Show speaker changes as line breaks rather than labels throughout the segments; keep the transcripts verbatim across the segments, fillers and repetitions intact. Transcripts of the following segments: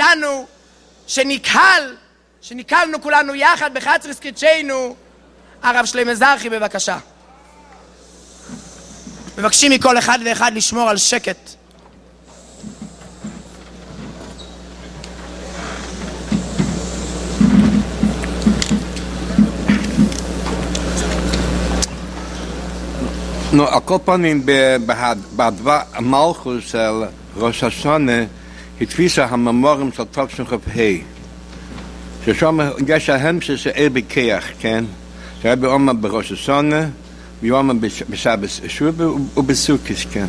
אותנו שנקהל, שנקהלנו כולנו יחד בחצריס קדשנו. הרב שלמה זרחי, בבקשה. מבקשים מכל אחד ואחד לשמור על שקט.
נו, על כל פנים, בדבר המלכות של ראש השונה, התפיסה הממורים של תשכ"ה, ששם יש ההמשך של אבי כיח, כן? שהרבי אומר בראש השונה, ויאמר בשבת שובה ובסוכות, כן?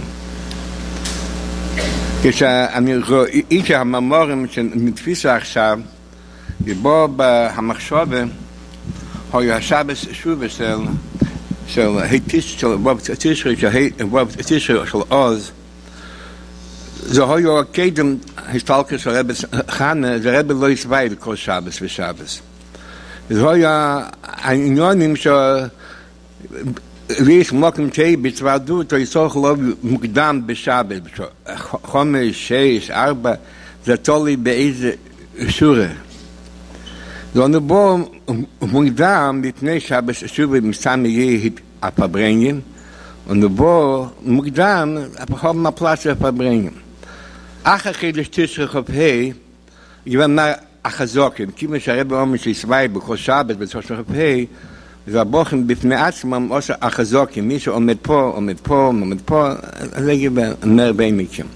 כשאני רואה שהממורים שנתפיסה עכשיו, ובו במחשבה, היה השבת שובה של של היטיש של ווב תשרי של ווב תשרי של עוז, זה היה קדם הסתלקות של רבי חנה, זה רבי לא יסבאי לכל שבת ושבת. זה היה העניינים ש... ויש מוקם תהי בצוועדות, או יצורך לא מוקדם בשבת, חומש, שש, ארבע, זה תולי באיזה שורה. זה בו מוקדם לפני שבת שובה מסתם יהיה הפברנגים, ובו מוקדם הפחות מהפלט הפברנגים. אחר חידש תשכ"ה, יבנה החזוקים, כיוון שהרבי אומר שיסבי בכל שבת בתשכ"ה, זה הבוחן בפני עצמם עושה החזוקים, מי שעומד פה, עומד פה, עומד פה, זה יהיה נר בין מכם.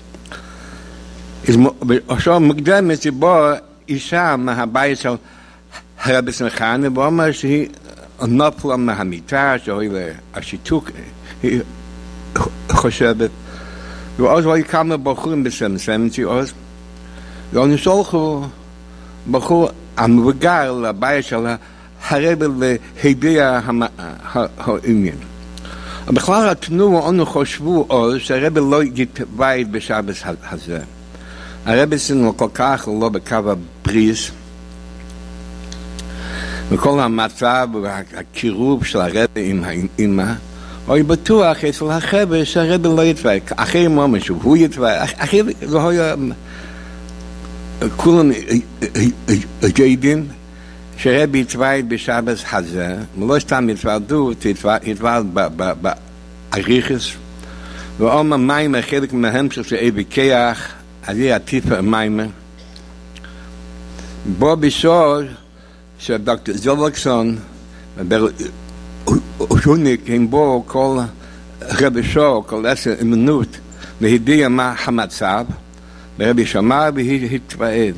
עכשיו מוקדם זה בו אישה מהבית של הרבי שמחנה, והוא אומר שהיא נופלה מהמיטה, שהיא השיתוק, היא חושבת. ואז היו כמה בחורים בסמסמתי אז, והם נשלחו בחור המבוגר לבית של הרבי להביע העניין. בכלל התנועה אנו חשבו אז שהרבי לא יתבית בשבת הזה. הרבי שלנו כל כך לא בקו הבריס, וכל המצב והקירוב של הרבי עם האמא, הוא בטוח אצל החבר'ה שהרבי לא יתבייק. אחרי מומה שהוא יתבייק, אחרי זה היה כולם יודעים שהרבי יתבייק בשבת הזה, ולא סתם יתוועדות, יתוועד באריכס, ואומר מים חלק מההמשך של אבי כיח, אז יהיה הטיפה המים. בו בשור שדוקטור זולקסון ושוניק הם בו כל רבי שור, כל עשר אמנות, והדיע מה המצב, ורבי שמע והתוועד.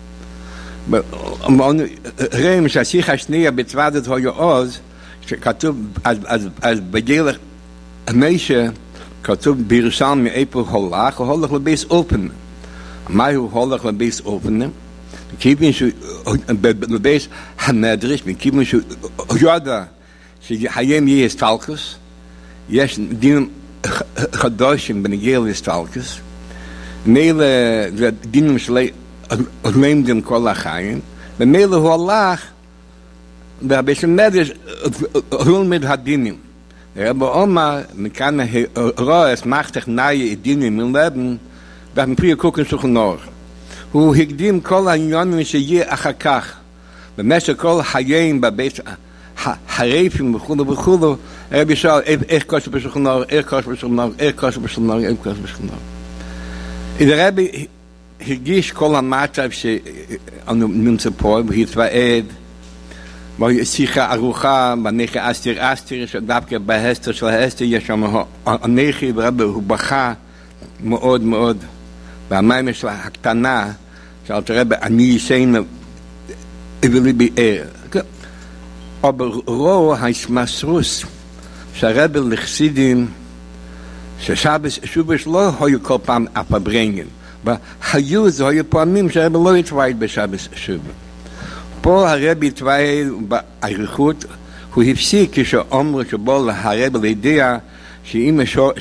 רואים שהשיחה השנייה בצוועדת היה עוז, שכתוב, אז בגיל המשה, כתוב בירושלמי איפה הולך, הוא הולך לבייס אופן. מה הוא הולך לבייס אופן? כיוון שהוא לבייס המדרש, וכיוון שהוא יודע שהיום יהיה הסתלקוס, יש דינים חדושים בנגיע להסתלקוס, מילא זה דינים שלמדים כל החיים, ומילא הוא הלך, ובייס המדרש הוא לומד הדינים. רבי אומר, מכאן רואה אסמך טכנאי דינים מלבן, ומפרי קוקן שולחן אורך. הוא הקדים כל העניינים שיהיה אחר כך, במשך כל חיים בבית הרפים וכו' וכו', רבי שאל, איך קושי בשולחן אורך, איך קושי בשולחן אורך, איך קושי בשולחן אורך, איך קושי בשולחן אורך. רבי הרגיש כל המצב שאנו נמצא פה, והתוועד, שיחה ארוחה, בנכי אסתיר אסתיר, שדווקא בהסתר של האסתיר יש שם הנכי, ורבי הוא בכה מאוד מאוד, והמים של הקטנה, שאלת רבי, אני ישן ולי ביער. אבל רוא ההסמסרוס, שהרבי לחסידים, ששבת שובש לא היו כל פעם הפברנגן, והיו זה היו פעמים שהרבי לא התוועד בשבת שובש. פה הרבי התוועד בעריכות, הוא הפסיק כשאומרו שבו הרבי לידיע שאם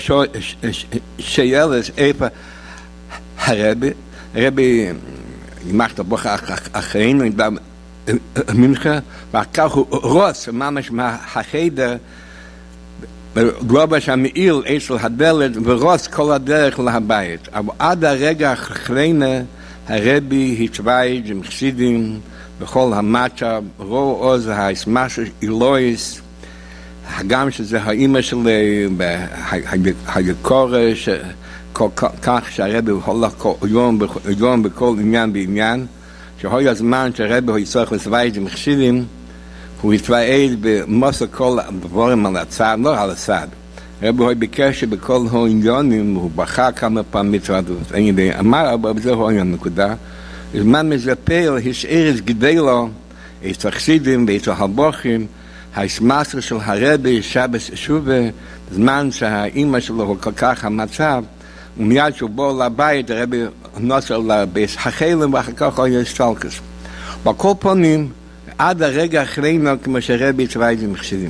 שיילס איפה הרבי, הרבי ימח את הבוח אחרינו, מנחה, ואחר הוא רוץ ממש מהחדר, גלובש המעיל אצל הדלת, ורוץ כל הדרך להבית. אבל עד הרגע האחרונה, הרבי התווייד עם חסידים בכל המצ'ה, רואו עוז ההסמש אלוהיס, גם שזה האמא שלי, היקורא, כך שהרבי הולך כל יום בכל עניין בעניין, שהוי הזמן שהרבי הוא יצטרך לצווייד עם חסידים, הוא התוועד במוסר כל הדברים על הצד, לא על הצד. הרבי הוא ביקש שבכל העניונים, הוא בכה כמה פעם מצוות, אין ידי, אמר, אבל זה הוא העניין נקודה. זמן מזפל, השאיר את גדלו, את החסידים ואת ההלבוכים, ההסמסר של הרבי, שבס שובה, זמן שהאימא שלו הוא כל כך המצב, ומיד שהוא בוא לבית, הרבי נוסע לבית החלם, ואחר כך הוא יש סלקס. בכל פנים, עד הרגע אחרינו, כמו שהרבי צווייד עם חסידים.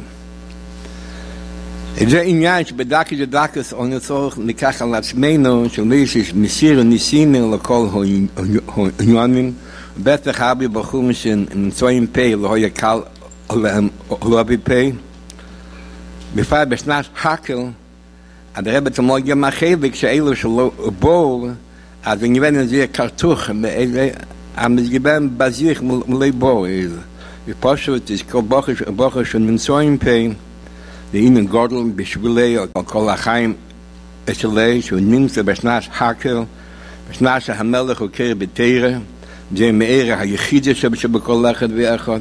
זה עניין שבדקי דדקס או נצורך ניקח על עצמנו שמי שמסיר ניסינו לכל העניינים, בטח הרבה בחורים שנמצאים פה לא היה קל עליהם לא בפה. בפרט בשנת הקל, עד הרב תמוד גם החלק שאלו שלא בואו, אז נגוון את זה כרתוך, המסגיבן בזיך מולי בואו. ופשוט יש כל בוחר שנמצאים פה, והנה גודל בשבילי על כל החיים אצלי, שהוא נמצא בשנת הקל, בשנת שהמלך הוא קרא בתרא, זה מאיר היחיד שבכל אחד ואחד,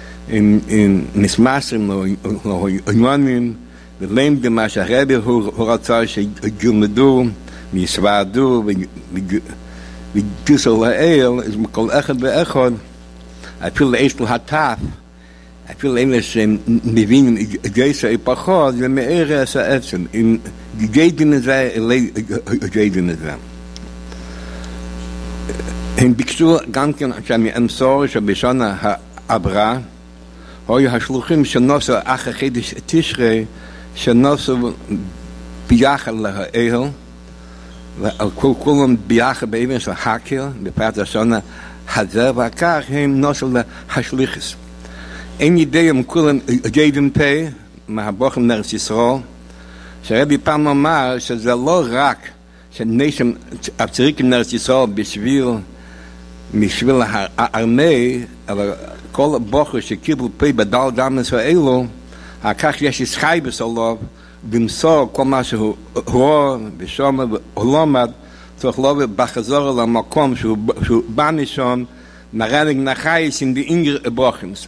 מסמסים לעניינים, ולמדים מה שהרבי הוא רצה שיגומדו, ויסוועדו, ויגוסו לאל, אז בכל אחד ואחד, אפילו לאיש להטף, אפילו אלה שמבינים גייסה פחות, זה מאיר את העצם, אם גיידין את זה, אלי גיידין את זה. הם ביקשו גם כן שאני אמסור שבשנה הבאה, היו השלוחים שנוסו אחרי חידש תשרי, שנוסו ביחד לאל, וכולם ביחד באבן של הקל, בפרט השנה הזה, וכך הם נוסו להשליחס. אין ידיעה אם כולם גיידים פה, מהבוחם נרס ישראל, שהרבי פעם אמר שזה לא רק שנשם הפצריקים נרס ישראל בשביל, בשביל הארמי, אלא כל הבוחר שקיבל פה בדל דמס האלו, כך יש ישחייבס עליו, למסור כל מה שהוא רואה ושומע ולומד, צריך לא בחזור אל המקום שהוא בא משם, מרנג נחייס עם די אינגר בוחמס.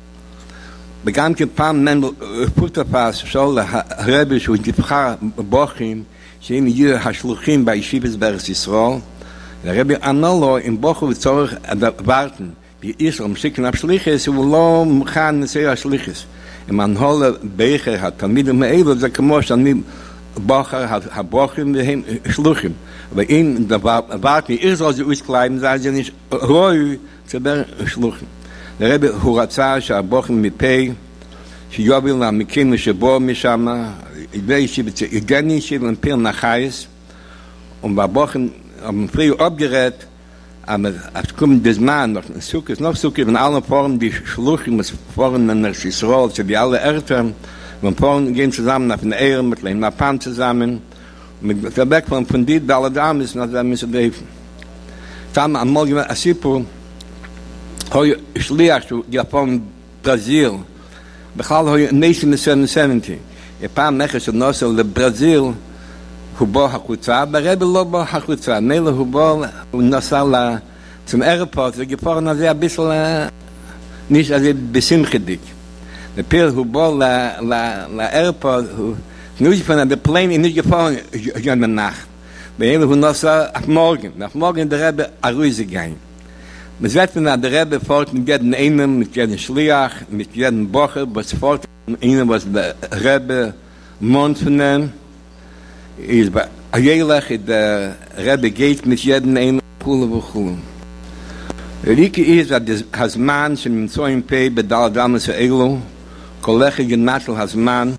וגם כן פעם מנדל פוטרפס שואל הרבי שהוא נבחר בוחרים, שהם יהיו השלוחים בישיבס בארץ ישראל, הרבי ענה לו, אם בוחר וצורך ורטן, בישראל משיקן השליחס, הוא לא מוכן לצייר השליחס. אם הנהול באחר התלמידים האלו, זה כמו שאני בוחר הבוחרים והם שלוחים. ואם ורטן ישראל זה אוסקליים, זה אז אני רואי צבר שלוחים. הרבי הוא רצה שהבוחרים מפה, שיוביל למקים שבו משם, ישיבת יגני ישיב למפיר נחייס, ובבוחרים המפריע אובגרד, es kommt das Mann, noch Sukkes, noch Sukkes, in allen Formen, die Schluchen, das Formen in der Israel, so wie alle Eltern, und Formen gehen zusammen auf den Ehren, mit dem Napan zusammen, mit der Weg von von dit, alle Damen, nach der müssen wir helfen. Dann am Morgen, Asipo, hoi Schliach, die von Brasil, בכלל hoi nineteen seventy, ein paar Mechers und Nossel, le Brasil, הוא בא החוצה, ברבי לא בא החוצה, מילא הוא בא, הוא נסע zum Airport, וגפורן הזה הביסל, ניש הזה בשמחדיק. לפיר הוא בא לאיירפורט, הוא ניש פן, the plane is nicht gefahren, ja מנח. ואילו הוא נסע, auf morgen, auf morgen der Rebbe Aruise gehen. Man sagt mir, der Rebbe fährt mit jedem einen, mit jedem Schliach, mit jedem Bocher, was fährt, einen was der Rebbe Mond von ihm, is ba ayelach der Rebbe geht mit jeden ein Kule Kule. Rike is dat has man zum so im pe bedal dames elo kollege genatl has man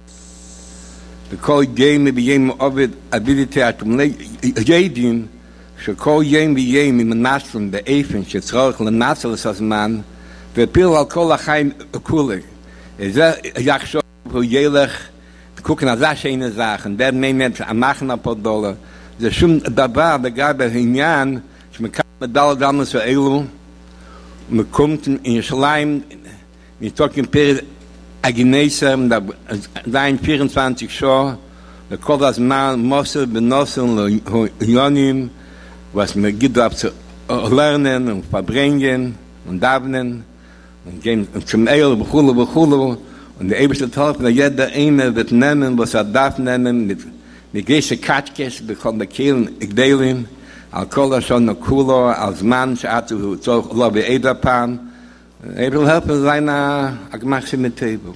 the call game be game of it ability at jadin so call game be game in nasl the efen shtrach le nasl has man the pil al kol khaim kule is ja so ayelach gucken auf das schöne Sachen, werden mehr Menschen am machen ein paar Dollar. Das ist schon dabei, der Gabe Hinyan, man kann mit Dallas damals für Elu, man kommt in Jerusalem, wir talken per Agnesa, da in vierundzwanzig Jahre, der Kodas Mann, Mosse, Benossen, Jonim, was man gibt ab zu lernen und verbringen und davnen und gehen zum Eil, Bechulu, Bechulu, und der Eberste Tag, dass jeder eine wird nehmen, was er darf nehmen, mit mit Gesche Katschkes, bekommt der Kehlen, Igdelin, Al-Kola schon noch cooler, als Mann, Schatu, so, Lobby Edapan, er will helfen seiner Agmachse mit Table.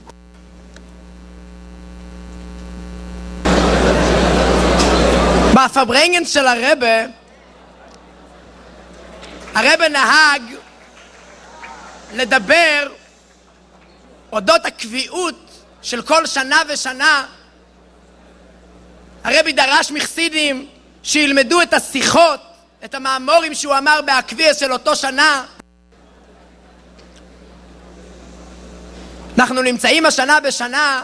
בפברנגן של הרבה, הרבה נהג לדבר אודות הקביעות של כל שנה ושנה. הרבי דרש מחסידים שילמדו את השיחות, את המאמורים שהוא אמר בהקביע של אותו שנה. אנחנו נמצאים השנה בשנה,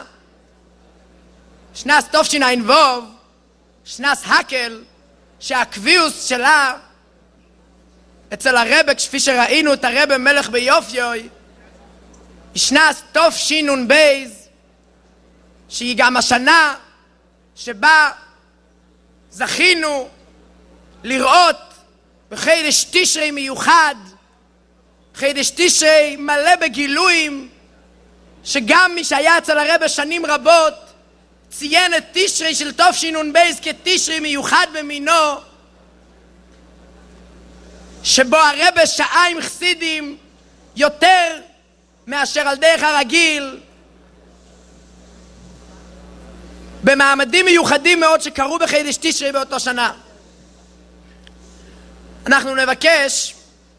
שנס תופשין ווב, שנס הקל, שהקביעוס שלה אצל הרבה, כפי שראינו את הרבה מלך ביופיוי, שנס תופשין בייז, שהיא גם השנה שבה זכינו לראות בחידש תשרי מיוחד, חידש תשרי מלא בגילויים, שגם מי שהיה אצל הרבה שנים רבות ציין את תשרי של תופשין בייז כתשרי מיוחד במינו, שבו הרבה שעה עם חסידים יותר מאשר על דרך הרגיל, במעמדים מיוחדים מאוד שקרו בחידש תשרי באותו שנה. אנחנו נבקש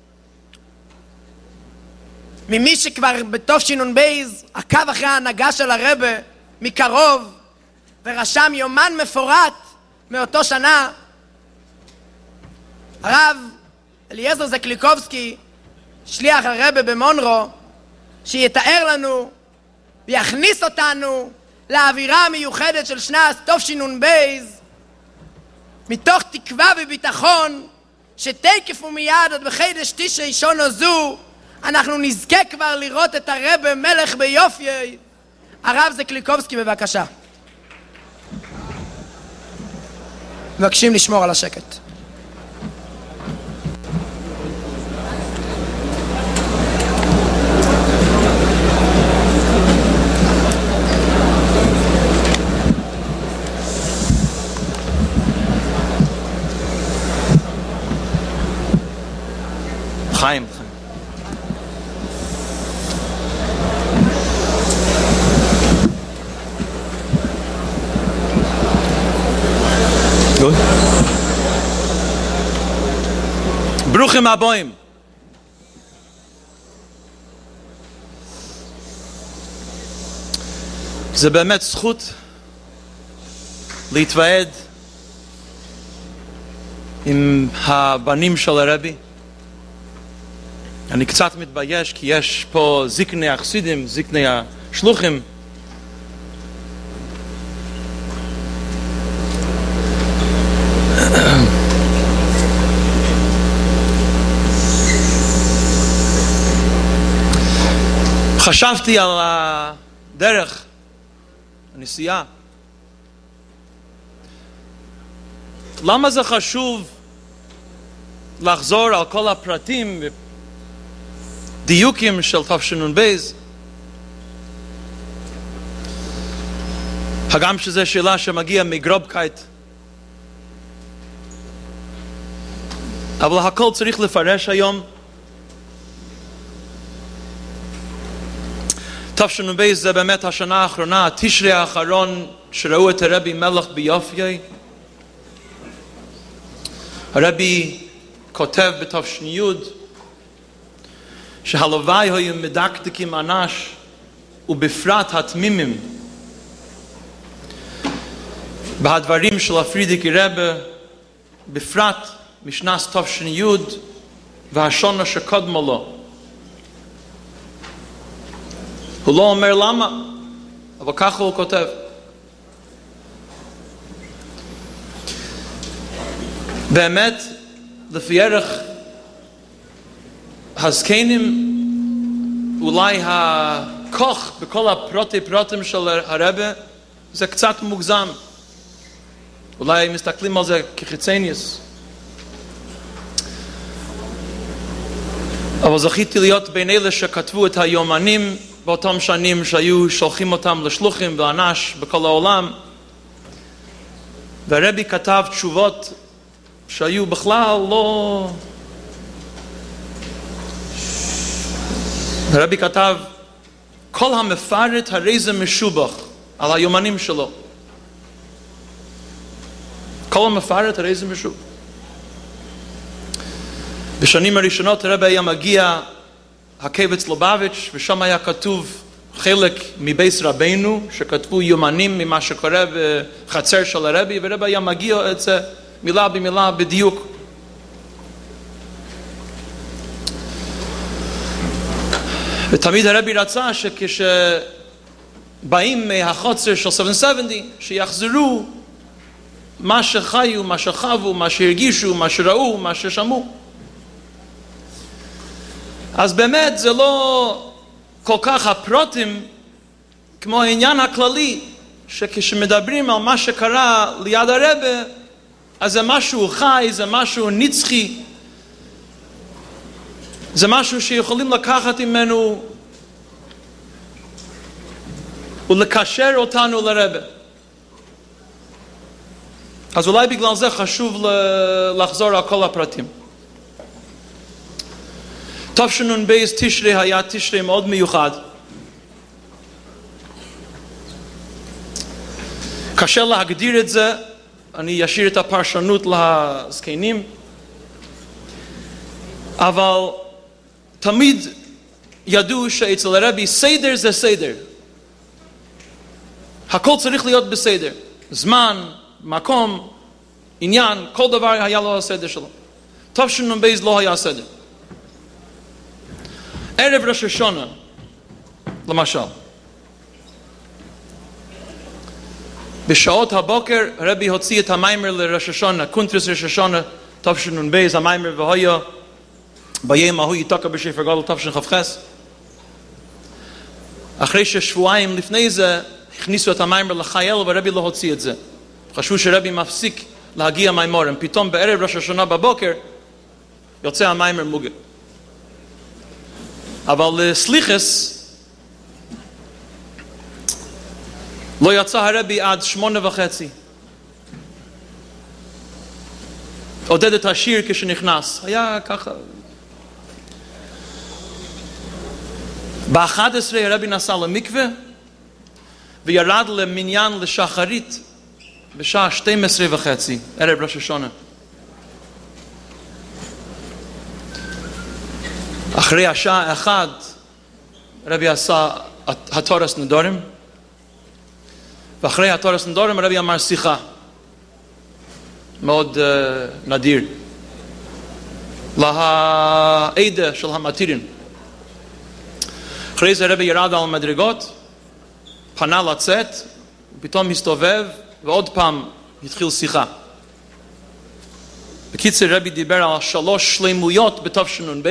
ממי שכבר בתופשין בייז עקב אחרי ההנהגה של הרבה מקרוב ורשם יומן מפורט מאותו שנה, הרב אליעזר זקליקובסקי, שליח הרבה במונרו, שיתאר לנו ויכניס אותנו לאווירה המיוחדת של שנת תופשין בייז, מתוך תקווה וביטחון שתקף ומיד עוד בחידש תשרי שונו זו אנחנו נזכה כבר לראות את הרבה מלך ביופי. הרב זקליקובסקי, בבקשה. מבקשים לשמור על השקט.
חיים, חיים. Gut. ברוכים הבאים. זה באמת זכות להתוועד עם הבנים של הרבי. אני קצת מתבייש כי יש פה זקני החסידים, זקני השלוחים. חשבתי על הדרך, הנסיעה. למה זה חשוב לחזור על כל הפרטים ודיוקים של תופשין בייז? הגם שזו שאלה שמגיעה מגרובקייט, אבל הכל צריך לפרש היום. תופשין בייז זה באמת השנה האחרונה, התשרי האחרון שראו את הרבי מלך ביופי. הרבי כותב בתופשין יוד שהלוואי היו מדקדקים אנש ובפרט התמימים בהדברים של הפרידיקי רבי, בפרט משנס תופשין יוד והשונה שקודמו לו. הוא לא אומר למה, אבל ככה הוא כותב. באמת, לפי ערך הזקנים, אולי הכוח בכל הפרוטי פרוטים של הרבה, זה קצת מוגזם. אולי מסתכלים על זה כחיצניוס. אבל זכיתי להיות בין אלה שכתבו את היומנים באותם שנים שהיו שולחים אותם לשלוחים ואנש בכל העולם. והרבי כתב תשובות שהיו בכלל לא... הרבי כתב, כל המפרט הרי זה משובח על היומנים שלו. כל המפרט הרי זה משובח. בשנים הראשונות הרבי היה מגיע הקבץ לובביץ' ושם היה כתוב חלק מבייס רבינו שכתבו יומנים ממה שקורה בחצר של הרבי, והרבי היה מגיע את זה מילה במילה בדיוק. ותמיד הרבי רצה שכשבאים מהחוצר של שבע שבעים שיחזרו מה שחיו, מה שחוו, מה שהרגישו, מה שראו, מה ששמעו. אז באמת זה לא כל כך הפרוטים כמו העניין הכללי, שכשמדברים על מה שקרה ליד הרבה, אז זה משהו חי, זה משהו נצחי, זה משהו שיכולים לקחת ממנו ולקשר אותנו לרבה. אז אולי בגלל זה חשוב לחזור על כל הפרטים. תשנ"ב תשרי היה תשרי מאוד מיוחד. קשה להגדיר את זה, אני אשאיר את הפרשנות לזקנים, אבל תמיד ידעו שאצל הרבי סדר זה סדר. הכל צריך להיות בסדר. זמן, מקום, עניין, כל דבר היה לו הסדר שלו. תשנ"ב לא היה סדר. ערב ראש השונה, למשל. בשעות הבוקר הרבי הוציא את המיימר לראש השונה, קונטרס ראש השונה, תשנ"ב, המיימר והויה, ביום ההוא יתוקע בשפר גדול תשכ"ח. אחרי ששבועיים לפני זה הכניסו את המיימר לחייל והרבי לא הוציא את זה. חשבו שרבי מפסיק להגיע מיימורים. פתאום בערב ראש השונה בבוקר יוצא המיימר מוגה. אבל לסליחס לא יצא הרבי עד שמונה וחצי. עודד את השיר כשנכנס. היה ככה. ב-אחת עשרה הרבי נסע למקווה וירד למניין לשחרית בשעה שתים עשרה וחצי, ערב ראש השונה. אחרי השעה אחת הרבי עשה התורס נדורים, ואחרי התורס נדורים הרבי אמר שיחה מאוד uh, נדיר להעדה של המתירים. אחרי זה הרבי ירד על מדרגות, פנה לצאת, פתאום הסתובב ועוד פעם התחיל שיחה. בקיצר הרבי דיבר על שלוש שלמויות בתשנ"ב,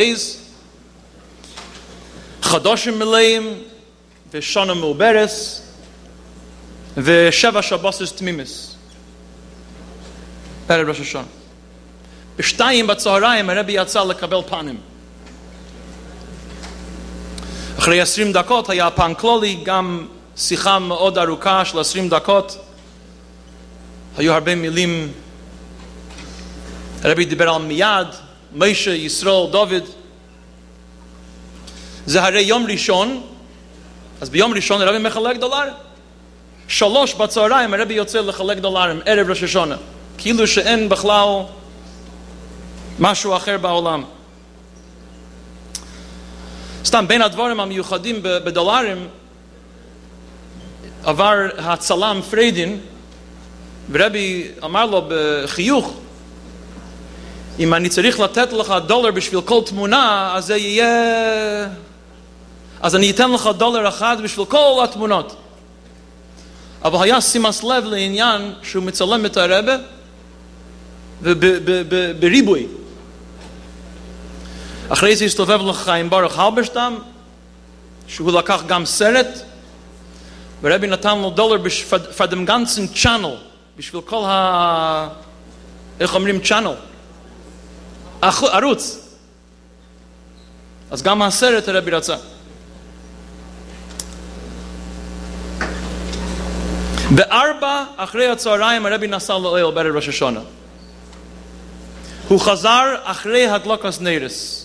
חדושים מלאים ושונה מעוברס ושבע שבוסס תמימס ערב ראש השונה. בשתיים בצהריים הרבי יצא לקבל פנים. אחרי עשרים דקות היה פן כללי, גם שיחה מאוד ארוכה של עשרים דקות. היו הרבה מילים. הרבי דיבר על מיד, משה, ישראל, דוד. זה הרי יום ראשון, אז ביום ראשון הרבי מחלק דולרים. שלוש בצהריים הרבי יוצא לחלק דולרים, ערב ראש השונה. כאילו שאין בכלל משהו אחר בעולם. סתם בין הדברים המיוחדים בדולרים, עבר הצלם פריידין, ורבי אמר לו בחיוך, אם אני צריך לתת לך דולר בשביל כל תמונה, אז זה יהיה... אז אני אתן לך דולר אחד בשביל כל התמונות. אבל היה שימת לב לעניין שהוא מצלם את הרבה, ובריבוי. אחרי זה הסתובב לחיים ברוך הלברשטם, שהוא לקח גם סרט, ורבי נתן לו דולר for dem ganzen channel, בשביל כל ה... איך אומרים channel? ערוץ. אז גם הסרט הרבי רצה. בארבע אחרי הצהריים הרבי נסע לאוהל בערב ראש השנה. הוא חזר אחרי הדלקת נרס.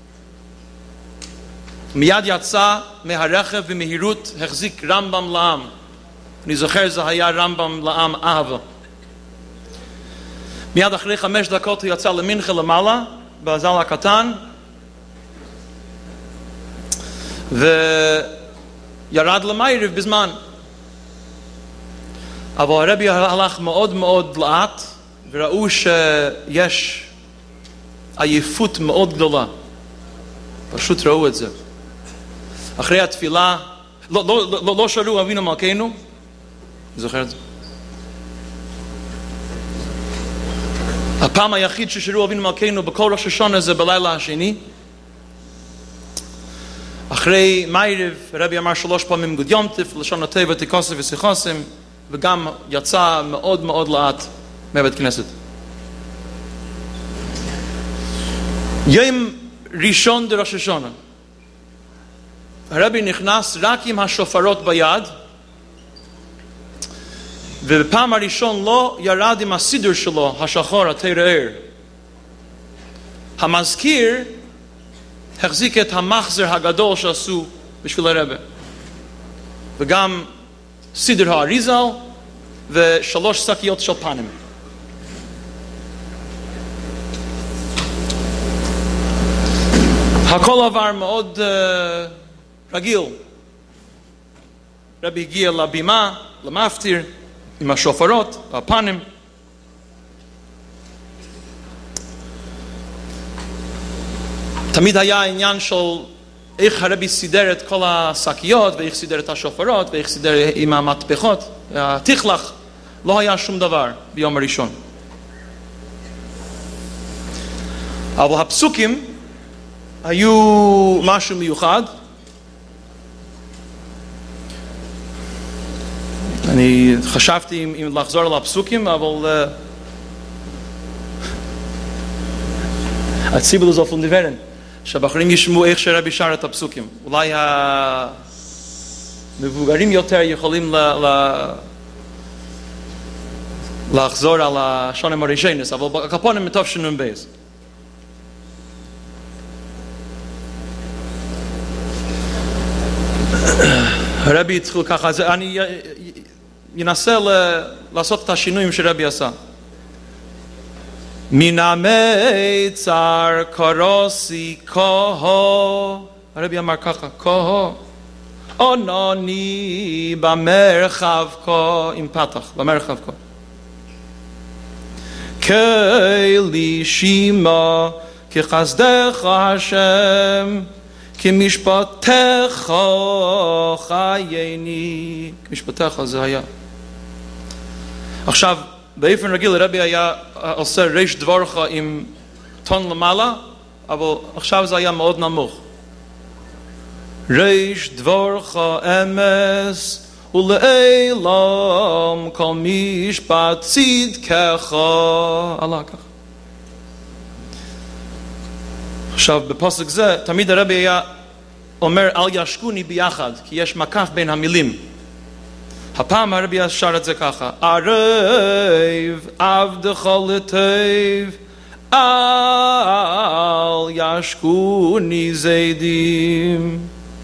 מיד יצא מהרכב במהירות, החזיק רמב"ם לעם. אני זוכר זה היה רמב"ם לעם אהבה. מיד אחרי חמש דקות הוא יצא למנחה למעלה, בזל הקטן, וירד למיירב בזמן. אבל הרבי הלך מאוד מאוד לאט, וראו שיש עייפות מאוד גדולה. פשוט ראו את זה. אחרי התפילה, לא, לא, לא, לא שרו אבינו מלכנו, אני זוכר את זה. הפעם היחיד ששרו אבינו מלכנו בכל ראש השנה זה בלילה השני. אחרי מיירב, הרבי אמר שלוש פעמים גוד יום טוב, לשון הטבע תיקוסף ושיחוסם, וגם יצא מאוד מאוד לאט מבית כנסת. יום ראשון דראש השנה. הרבי נכנס רק עם השופרות ביד, ובפעם הראשון לא ירד עם הסידור שלו, השחור, התרער. המזכיר החזיק את המחזר הגדול שעשו בשביל הרבי. וגם סידר האריזל ושלוש שקיות של פנים. הכל עבר מאוד uh, רגיל. רבי הגיע לבימה, למפטיר, עם השופרות, הפנים. תמיד היה העניין של איך הרבי סידר את כל השקיות, ואיך סידר את השופרות, ואיך סידר עם המטפחות. התכלך, לא היה שום דבר ביום הראשון. אבל הפסוקים היו משהו מיוחד. אני חשבתי אם, אם לחזור על הפסוקים, אבל הציבור זה אופן דיברן, שהבחורים ישמעו איך שרבי שר את הפסוקים. אולי המבוגרים יותר יכולים ל, ל, לחזור על השונים הראשונס, אבל הקפונים מטוב שנון בייס. הרבי התחיל ככה, אז אני ינסה לעשות את השינויים שרבי עשה. מן המיצר קורוסי כהו, הרבי אמר ככה, כהו, עונני במרחב כה, עם פתח, במרחב כה. כלי שימה, כחסדך השם, כמשפטך חייני. כמשפטך זה היה. עכשיו, באופן רגיל הרבי היה עושה ריש דבורך עם טון למעלה, אבל עכשיו זה היה מאוד נמוך. ריש דבורך אמס ולעולם כל משפט צדקך. עלה ככה. עכשיו בפסוק זה תמיד הרבי היה אומר אל ישכוני ביחד, כי יש מקף בין המילים. הפעם הרבי שר את זה ככה, ערב עבדך לטוב אל ישכוני זדים.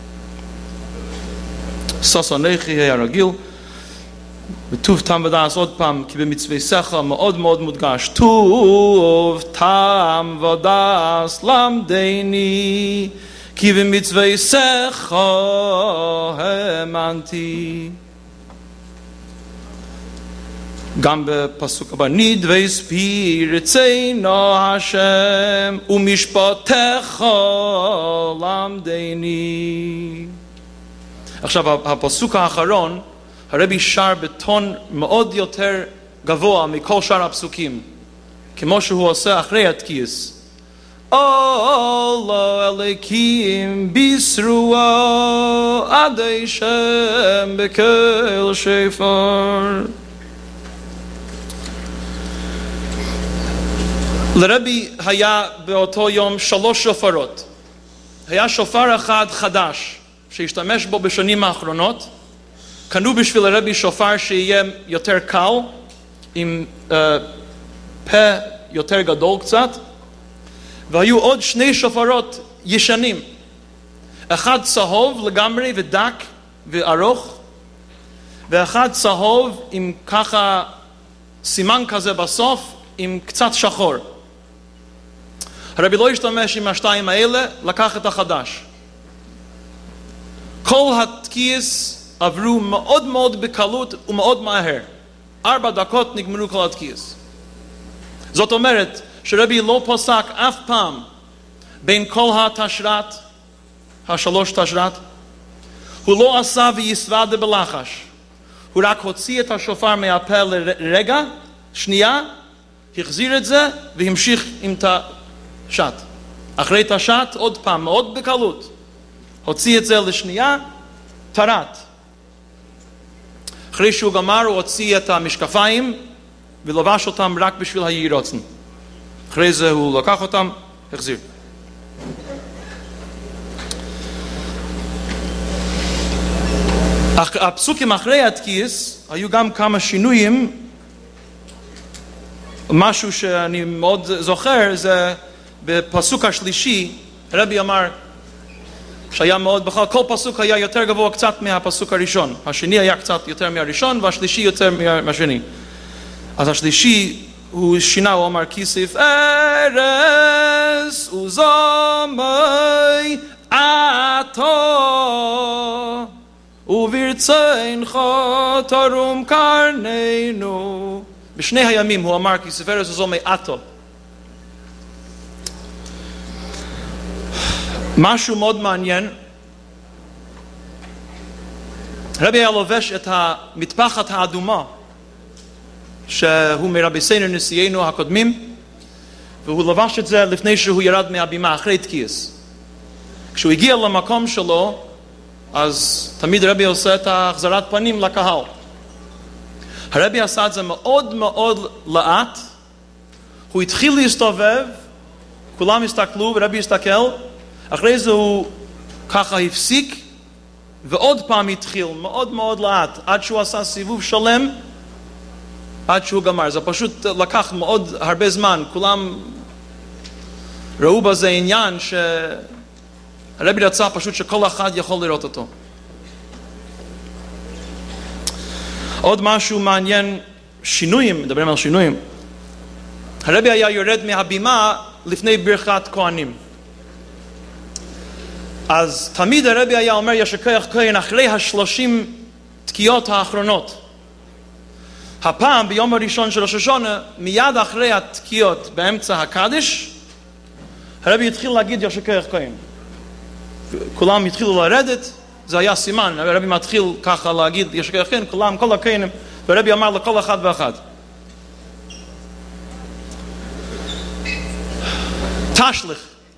סוסונכי היה רגיל, וטוב טעם ודעס עוד פעם, כי במצווי שכל מאוד מאוד מודגש, טוב טעם ודעס למדני, כי במצווי שכל האמנתי. גם בפסוק הבא, נדבי ספי רצינו השם ומשפטך למדני. עכשיו הפסוק האחרון הרבי שר בטון מאוד יותר גבוה מכל שאר הפסוקים, כמו שהוא עושה אחרי התקיעס. Olo Elikim Bisruo Adei Shem Bekel Shefar. לרבי היה באותו יום שלוש שופרות. היה שופר אחד חדש שהשתמש בו בשנים האחרונות. קנו בשביל הרבי שופר שיהיה יותר קל, עם uh, פה יותר גדול קצת. והיו עוד שני שופרות ישנים. אחד צהוב לגמרי ודק וארוך, ואחד צהוב עם ככה סימן כזה בסוף עם קצת שחור. הרבי לא השתמש עם השתיים האלה, לקח את החדש. כל התקיעס עברו מאוד מאוד בקלות ומאוד מהר. ארבע דקות נגמרו כל התקיעס. זאת אומרת שרבי לא פוסק אף פעם בין כל התשרת, השלוש תשרת. הוא לא עשה ויסוודה בלחש. הוא רק הוציא את השופר מהפה לרגע, שנייה, החזיר את זה והמשיך עם תשת. אחרי תשת עוד פעם, מאוד בקלות. הוציא את זה לשנייה, תרת. אחרי שהוא גמר הוא הוציא את המשקפיים ולבש אותם רק בשביל הירוצן. אחרי זה הוא לקח אותם, החזיר. הפסוקים אחרי התקיעס היו גם כמה שינויים. משהו שאני מאוד זוכר זה בפסוק השלישי, הרבי אמר שהיה מאוד בכלל, כל פסוק היה יותר גבוה קצת מהפסוק הראשון. השני היה קצת יותר מהראשון והשלישי יותר מהשני. אז השלישי הוא שינה, הוא אמר כיסף ארס וזומי עתו וברצינך תרום קרננו. בשני הימים הוא אמר כיסף ארס וזומי עתו. משהו מאוד מעניין, הרבי היה לובש את המטפחת האדומה שהוא מרבי סיינו נשיאנו הקודמים, והוא לבש את זה לפני שהוא ירד מהבימה אחרי תקיעס. כשהוא הגיע למקום שלו אז תמיד הרבי עושה את החזרת פנים לקהל. הרבי עשה את זה מאוד מאוד לאט. הוא התחיל להסתובב, כולם הסתכלו ורבי הסתכל, אחרי זה הוא ככה הפסיק ועוד פעם התחיל מאוד מאוד לאט עד שהוא עשה סיבוב שלם, עד שהוא גמר. זה פשוט לקח מאוד הרבה זמן. כולם ראו בזה עניין שהרבי רצה פשוט שכל אחד יכול לראות אותו. עוד משהו מעניין, שינויים, מדברים על שינויים. הרבי היה יורד מהבימה לפני ברכת כהנים. אז תמיד הרבי היה אומר ישר כוח כהן אחרי השלושים תקיעות האחרונות. הפעם ביום הראשון של ראש השונה, מיד אחרי התקיעות באמצע הקדש, הרבי התחיל להגיד ישר כוח כהן. כולם התחילו לרדת, זה היה סימן, הרבי מתחיל ככה להגיד ישר כוח כהן, כולם, כל הכהנים, והרבי אמר לכל אחד ואחד. תשלח.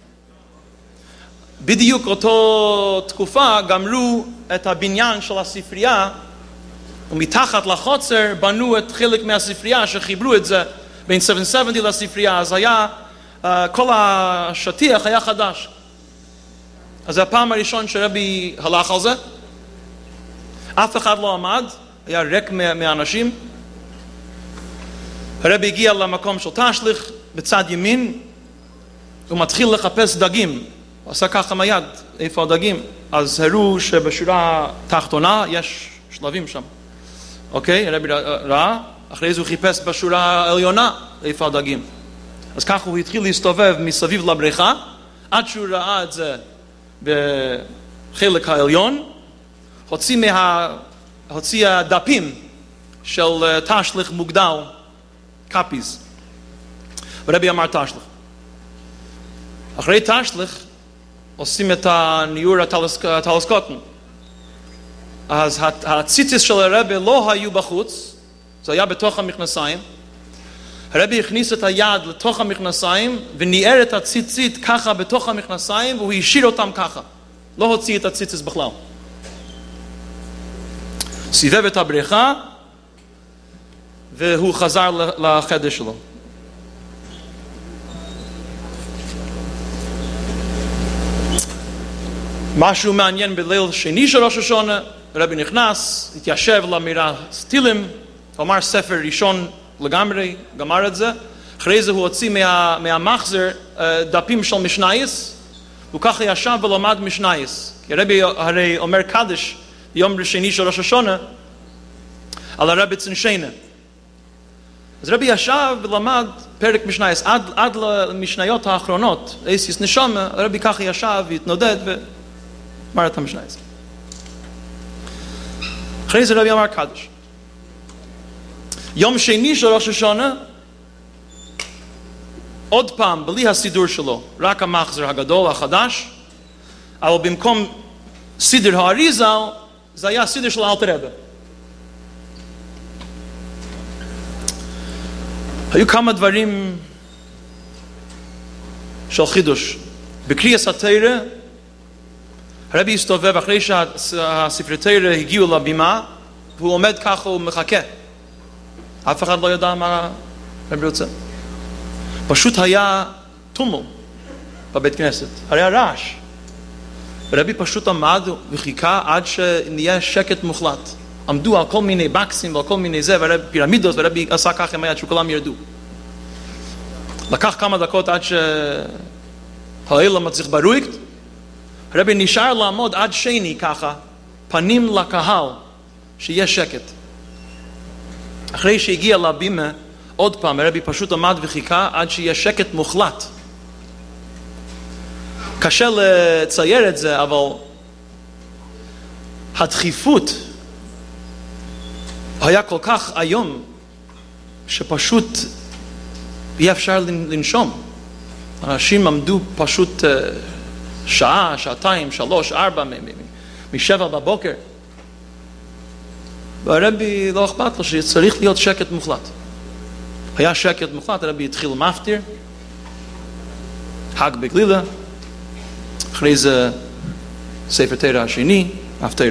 בדיוק אותו תקופה גמרו את הבניין של הספרייה, ומתחת לחוצר בנו את חלק מהספרייה שחיברו את זה בין שבע שבעים לספרייה. אז היה, uh, כל השטיח היה חדש. אז זה הפעם הראשון שרבי הלך על זה. אף אחד לא עמד, היה ריק מהאנשים. הרבי הגיע למקום של תשליך בצד ימין, הוא מתחיל לחפש דגים. הוא עשה ככה מיד, איפה הדגים? אז הראו שבשורה תחתונה יש שלבים שם. אוקיי, הרבי ראה, אחרי זה הוא חיפש בשורה העליונה איפה הדגים. אז ככה הוא התחיל להסתובב מסביב לבריכה, עד שהוא ראה את זה בחלק העליון, הוציא, מה, הוציא הדפים של תשליך מוגדל, קאפיז. ורבי אמר תשליך. אחרי תשליך, עושים את הניעור הטלסקוטים. אז הציציס של הרבי לא היו בחוץ, זה היה בתוך המכנסיים. הרבי הכניס את היד לתוך המכנסיים וניער את הציצית ככה בתוך המכנסיים והוא השאיר אותם ככה. לא הוציא את הציציס בכלל. סיבב את הבריכה והוא חזר לחדר שלו. משהו מעניין בליל שני של ראש השונה, הרבי נכנס, התיישב לאמירה סטילים, אמר ספר ראשון לגמרי, גמר את זה, אחרי זה הוא הוציא מה, מהמחזר דפים של משנייס, הוא ככה ישב ולמד משנייס, כי הרבי הרי אומר קדש ביום שני של ראש השונה, על הרבי צנשיינה. אז רבי ישב ולמד פרק משנייס, עד, עד למשניות האחרונות, אייסיס נשמה, הרבי ככה ישב והתנודד ואמר את המשנייס. אחרי זה רבי אמר קדש. יום שני של ראש השונה, עוד פעם, בלי הסידור שלו, רק המחזר הגדול, החדש, אבל במקום סידר האריזל, זה היה סידר של אלתר רבי. היו כמה דברים של חידוש. בקריאת התורה, הרבי הסתובב אחרי שהספרי תורה הגיעו לבימה, והוא עומד ככה ומחכה. אף אחד לא ידע מה הרבי רוצה. פשוט היה תומל בבית כנסת, היה רעש. הרבי פשוט עמד וחיכה עד שנהיה שקט מוחלט. עמדו על כל מיני בקסים ועל כל מיני זה, והרבי פירמידות, והרבי עשה כך עם היד שכולם ירדו. לקח כמה דקות עד שהאלה מצליח ברואיקט, הרבי נשאר לעמוד עד שני ככה, פנים לקהל, שיהיה שקט. אחרי שהגיע לבימה, עוד פעם, הרבי פשוט עמד וחיכה עד שיהיה שקט מוחלט. קשה לצייר את זה, אבל הדחיפות היה כל כך היום, שפשוט אי אפשר לנשום. אנשים עמדו פשוט שעה, שעתיים, שלוש, ארבע, משבע בבוקר. והרבי לא אכפת לו שצריך להיות שקט מוחלט. היה שקט מוחלט, הרבי התחיל מפטיר, חג בגלילה, אחרי זה ספר תורה השני, הפטרה.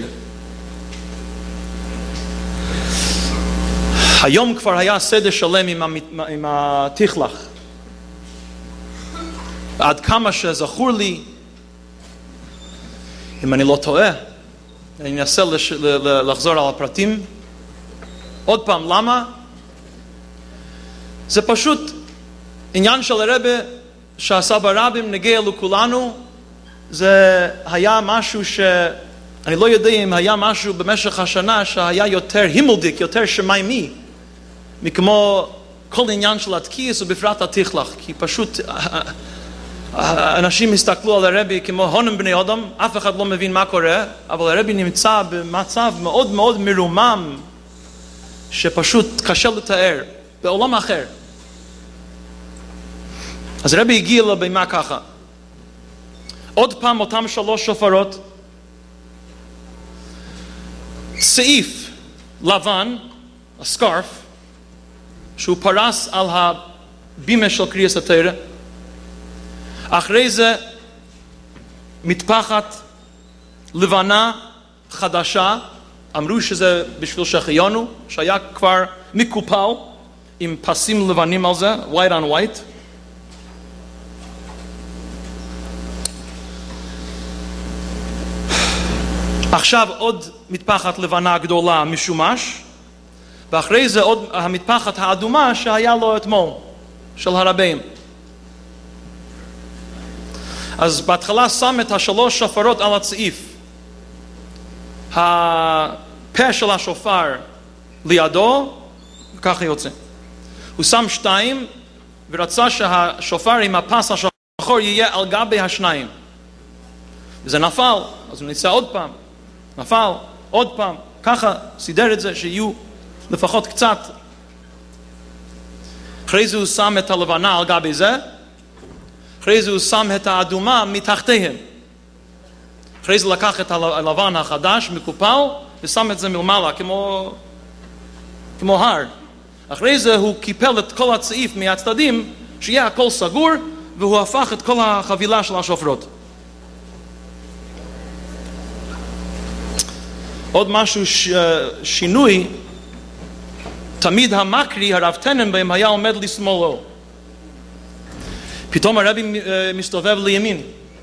היום כבר היה סדר שלם עם, המת... עם התכלך. עד כמה שזכור לי, אם אני לא טועה, אני אנסה לש... לחזור על הפרטים. עוד פעם, למה? זה פשוט עניין של הרבי שעשה ברבים, נגיע לכולנו. זה היה משהו ש... אני לא יודע אם היה משהו במשך השנה שהיה יותר הימלדיק, יותר שמיימי, מכמו כל עניין של התקיס ובפרט התכלך, כי פשוט אנשים הסתכלו על הרבי כמו הונם בני אדם, אף אחד לא מבין מה קורה, אבל הרבי נמצא במצב מאוד מאוד מרומם, שפשוט קשה לתאר, בעולם אחר. אז הרבי הגיע לבימה ככה, עוד פעם אותם שלוש שופרות, סעיף לבן, הסקארף, שהוא פרס על הבימה של קריאת התורה. אחרי זה מטפחת לבנה חדשה, אמרו שזה בשביל שהחיינו, שהיה כבר מקופל עם פסים לבנים על זה, white on white. עכשיו עוד מטפחת לבנה גדולה משומש, ואחרי זה עוד המטפחת האדומה שהיה לו אתמול, של הרבים. אז בהתחלה שם את השלוש שופרות על הצעיף. הפה של השופר לידו, וככה יוצא. הוא שם שתיים, ורצה שהשופר עם הפס השחור יהיה על גבי השניים. וזה נפל, אז הוא ניסה עוד פעם. נפל, עוד פעם, ככה סידר את זה שיהיו לפחות קצת. אחרי זה הוא שם את הלבנה על גבי זה, אחרי זה הוא שם את האדומה מתחתיהם. אחרי זה לקח את הלבן החדש מקופל ושם את זה מלמעלה כמו, כמו הר. אחרי זה הוא קיפל את כל הצעיף מהצדדים, שיהיה הכל סגור, והוא הפך את כל החבילה של השופרות. עוד משהו ש... שינוי, תמיד המקרי, הרב טננבוים, היה עומד לשמאלו. פתאום הרבי מסתובב לימין.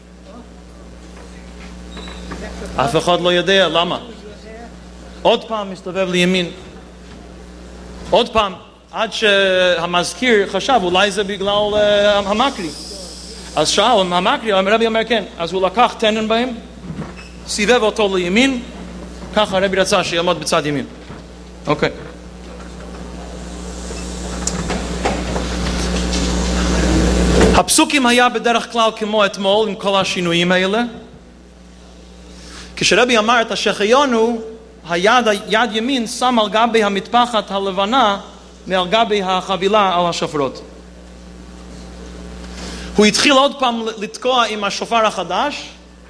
אף אחד לא יודע למה. עוד פעם מסתובב לימין. עוד פעם, עד שהמזכיר חשב, אולי זה בגלל uh, המקרי. אז שאל, המקרי, הרבי אומר כן. אז הוא לקח טננבוים, סיבב אותו לימין, ככה הרבי רצה שיעמוד בצד ימין. אוקיי. הפסוקים היה בדרך כלל כמו אתמול עם כל השינויים האלה. כשרבי אמר את השחיונו, היד, יד ימין שם על גבי המטפחת הלבנה מעל גבי החבילה על השופרות. הוא התחיל עוד פעם לתקוע עם השופר החדש,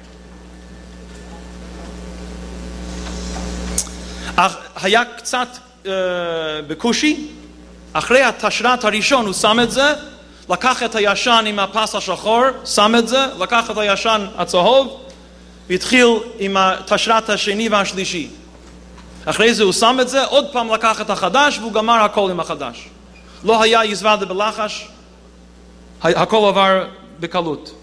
היה קצת uh, בקושי. אחרי התשרת הראשון הוא שם את זה, לקח את הישן עם הפס השחור, שם את זה, לקח את הישן הצהוב, והתחיל עם התשרת השני והשלישי. אחרי זה הוא שם את זה, עוד פעם לקח את החדש, והוא גמר הכל עם החדש. לא היה יזוודה בלחש, הכל עבר בקלות.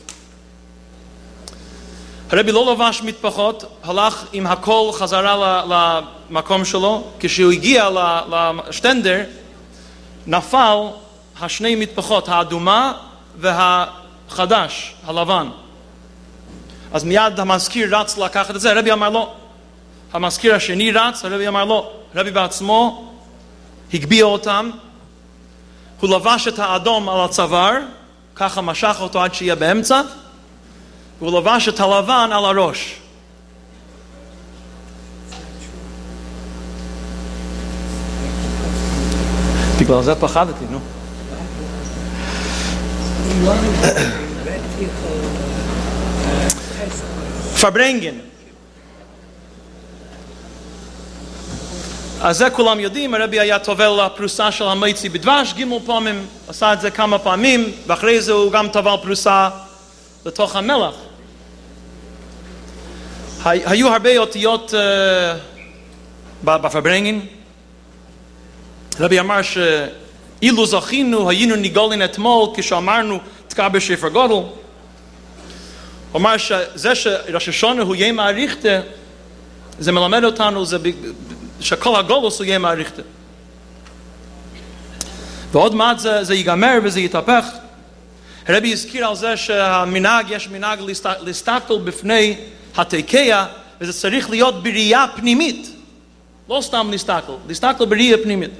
הרבי לא לבש מטפחות, הלך עם הכל חזרה למקום שלו. כשהוא הגיע לשטנדר, נפל השני מטפחות, האדומה והחדש, הלבן. אז מיד המזכיר רץ לקחת את זה, הרבי אמר לא. המזכיר השני רץ, הרבי אמר לא. הרבי בעצמו הגביע אותם, הוא לבש את האדום על הצוואר, ככה משך אותו עד שיהיה באמצע, והוא לבש את הלבן על הראש. בגלל זה פחדתי, נו. פברנגן. אז זה כולם יודעים, הרבי היה טובל לפרוסה של המייצי בדבש, גימל פעמים, עשה את זה כמה פעמים, ואחרי זה הוא גם טבל פרוסה לתוך המלח. היו הרבה אותיות בפברנגן. הרבי אמר שאילו זכינו, היינו ניגולין אתמול כשאמרנו תקע בשפר גודל. הוא אמר שזה שראש השונה הוא יהיה מעריכתה, זה מלמד אותנו זה שכל הגולוס הוא יהיה מעריכתה. ועוד מעט זה, זה ייגמר וזה יתהפך. הרבי הזכיר על זה שהמנהג, יש מנהג להסתכל בפני התקיה, וזה צריך להיות בראייה פנימית. לא סתם להסתכל, להסתכל בראייה פנימית.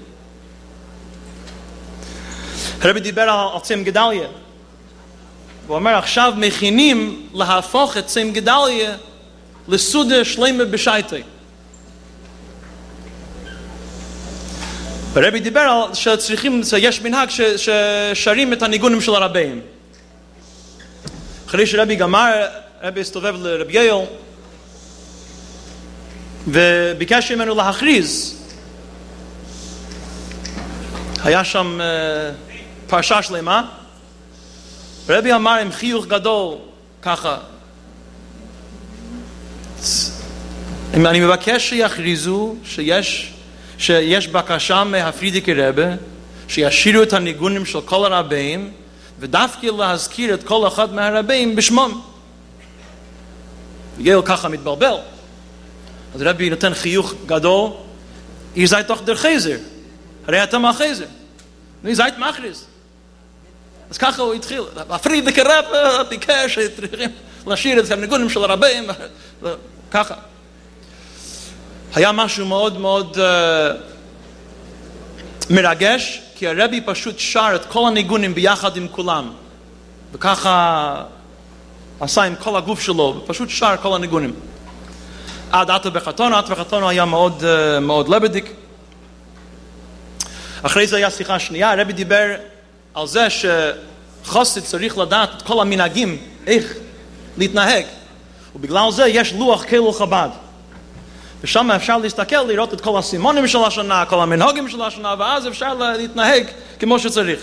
הרבי דיבר על, על צם גדליה. הוא אומר עכשיו מכינים להפוך את צם גדליה לסודה שלמה בשייטי. הרבי דיבר על שצריכים, יש מנהג ששרים את הניגונים של הרבים. אחרי שרבי גמר, רבי הסתובב לרבי יאל וביקש ממנו להכריז. היה שם uh, פרשה שלמה. רבי אמר עם חיוך גדול ככה, אני מבקש שיכריזו שיש שיש בקשה מהפרידיקי רבי שישירו את הניגונים של כל הרבים ודווקא להזכיר את כל אחד מהרבים בשמם. יאל ככה מתבלבל, אז רבי נותן חיוך גדול, ihr seid doch der Chaser, הרי אתם החייזר, ihr seid מכריז. אז ככה הוא התחיל, הפרידיקי רבי ביקש שצריכים לשיר את הניגונים של הרבים, ככה. היה משהו מאוד מאוד uh, מרגש, כי הרבי פשוט שר את כל הניגונים ביחד עם כולם. וככה עשה עם כל הגוף שלו, פשוט שר כל הניגונים. עד עטו בחתונו, עטו בחתונו היה מאוד, uh, מאוד לבדיק. אחרי זה היה שיחה שנייה, הרבי דיבר על זה שחסיד צריך לדעת את כל המנהגים, איך להתנהג. ובגלל זה יש לוח כאילו חב"ד. ושם אפשר להסתכל, לראות את כל הסימונים של השנה, כל המנהגים של השנה, ואז אפשר להתנהג כמו שצריך.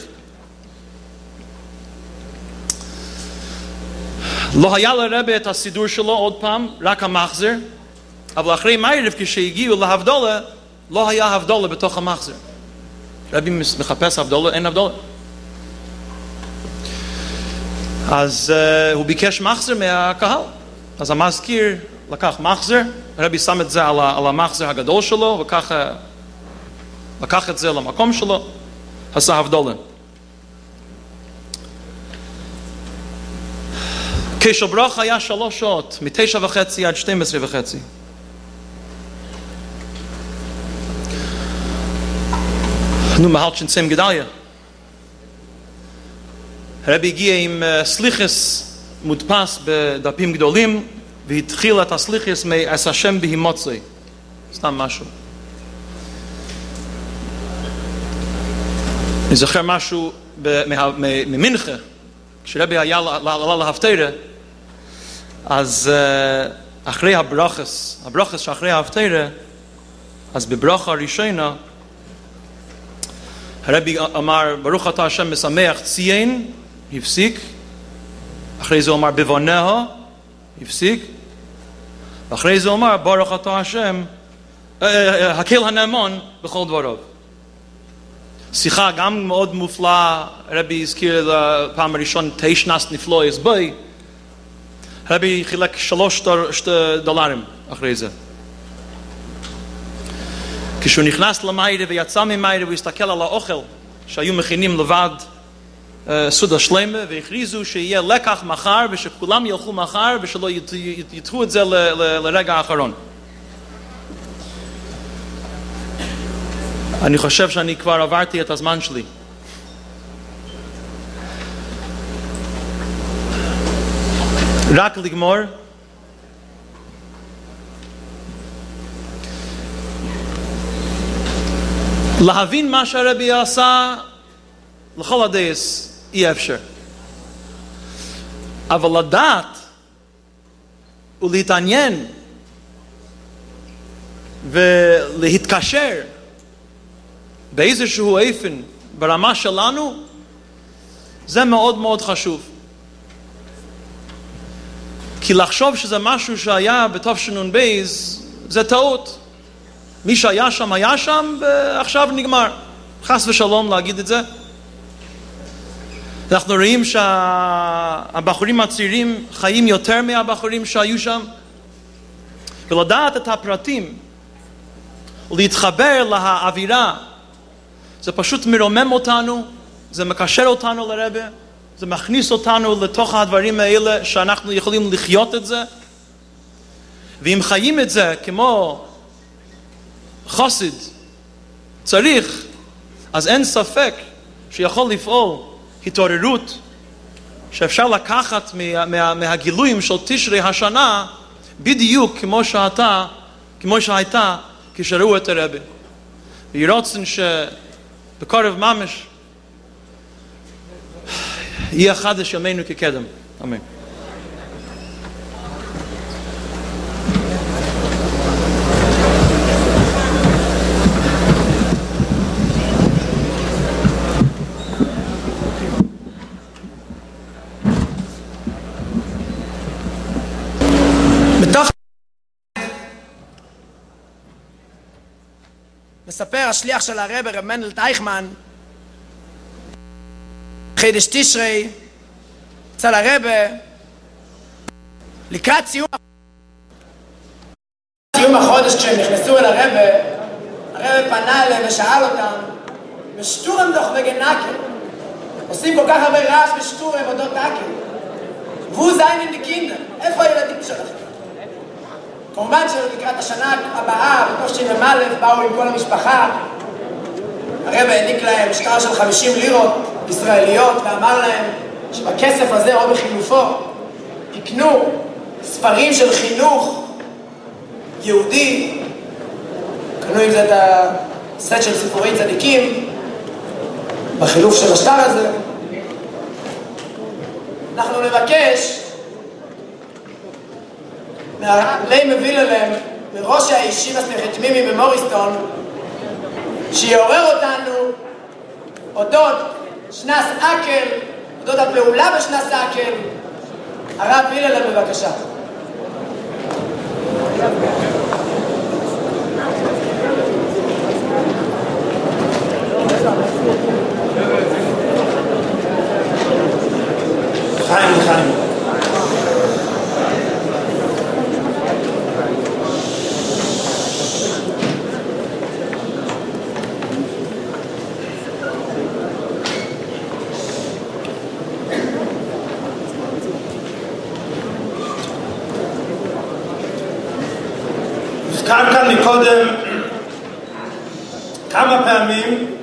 לא היה לרבי את הסידור שלו עוד פעם, רק המחזר, אבל אחרי מערב כשהגיעו להבדולה, לא היה הבדולה בתוך המחזר. רבי מחפש הבדולה, אין הבדולה. אז uh, הוא ביקש מחזר מהקהל. אז המזכיר לקח מחזר, הרבי שם את זה על, על המחזר הגדול שלו, וככה לקח את זה למקום שלו, עשה הבדולה. קשר ברוך היה שלוש שעות, מתשע וחצי עד שתים עשרה וחצי. נו, מהלצ'ן סם גדליה. הרבי הגיע עם סליחס מודפס בדפים גדולים, והתחיל את הסליחס מעש השם בהימוצי. סתם משהו. אני זוכר משהו ממנחה, כשרבי היה לעלה להפטרה, אז אחרי הברוכס, הברוכס שאחרי ההפטרה, אז בברכה הראשונה, הרבי אמר, ברוך אתה השם משמח ציין, הפסיק. אחרי זה הוא אמר, בבוניה, הפסיק. ואחרי זה הוא אמר, ברוך אתה השם, הקהל הנאמון בכל דבריו. שיחה גם מאוד מופלאה, הרבי הזכיר לפעם הראשון, תשנס נפלא יסבי. הרבי חילק שלוש דולרים אחרי זה. כשהוא נכנס למיירה ויצא ממיירה והוא הסתכל על האוכל שהיו מכינים לבד uh, סעודה שלמה, והכריזו שיהיה לקח מחר ושכולם ילכו מחר ושלא יתחו את זה ל- ל- לרגע האחרון. אני חושב שאני כבר עברתי את הזמן שלי. רק לגמור. להבין מה שהרבי עשה לכל הדייס אי אפשר. אבל לדעת ולהתעניין ולהתקשר באיזשהו איפן ברמה שלנו, זה מאוד מאוד חשוב. כי לחשוב שזה משהו שהיה בתשנ"ב זה טעות. מי שהיה שם היה שם ועכשיו נגמר. חס ושלום להגיד את זה. אנחנו רואים שהבחורים הצעירים חיים יותר מהבחורים שהיו שם, ולדעת את הפרטים ולהתחבר לאווירה, זה פשוט מרומם אותנו, זה מקשר אותנו לרבי, זה מכניס אותנו לתוך הדברים האלה שאנחנו יכולים לחיות את זה. ואם חיים את זה כמו חסיד צריך, אז אין ספק שיכול לפעול התעוררות שאפשר לקחת מה, מה, מהגילויים של תשרי השנה בדיוק כמו שהייתה, כמו שהייתה כשראו את הרבי. וירוצן שבקרב ממש יהיה חדש ימינו כקדם. אמן.
בתוך מספר השליח של הרב רב מנדל טייכמן, חידש תשרי אצל הרב לקראת סיום סיום החודש, כשהם נכנסו אל הרב, הרב פנה אליהם ושאל אותם, משטורם דוח וגנקל, עושים כל כך הרבה רעש בשטורם אודות אקל, והוא זין אין די קינדר, איפה הילדים שלכם? כמובן שלקראת השנה הבאה, בתשנ"א, באו עם כל המשפחה. הרב העניק להם שטר של חמישים לירות ישראליות, ואמר להם שבכסף הזה או בחילופו יקנו ספרים של חינוך יהודי, קנו עם זה את הסט של סיפורי צדיקים בחילוף של השטר הזה. אנחנו נבקש מהרב לי מביא להם מראש הישיבה סנחתמימי במוריסטון, שיעורר אותנו אודות שנס אקל, אודות הפעולה בשנס אקל. הרב הלל, בבקשה.
חיים, חיים. הוזכר כאן מקודם כמה פעמים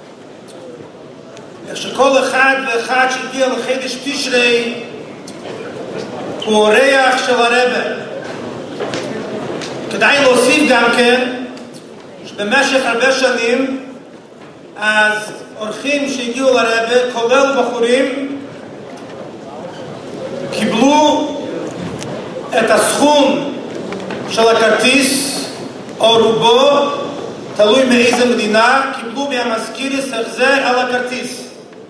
שכל אחד ואחד שהגיע לחידש תשרי הוא אורח של הרב. כדאי להוסיף גם כן שבמשך הרבה שנים אז אורחים שהגיעו לרב, כולל בחורים, קיבלו את הסכום של הכרטיס או רובו, תלוי מאיזה מדינה, קיבלו מהמזכירס החזר על הכרטיס.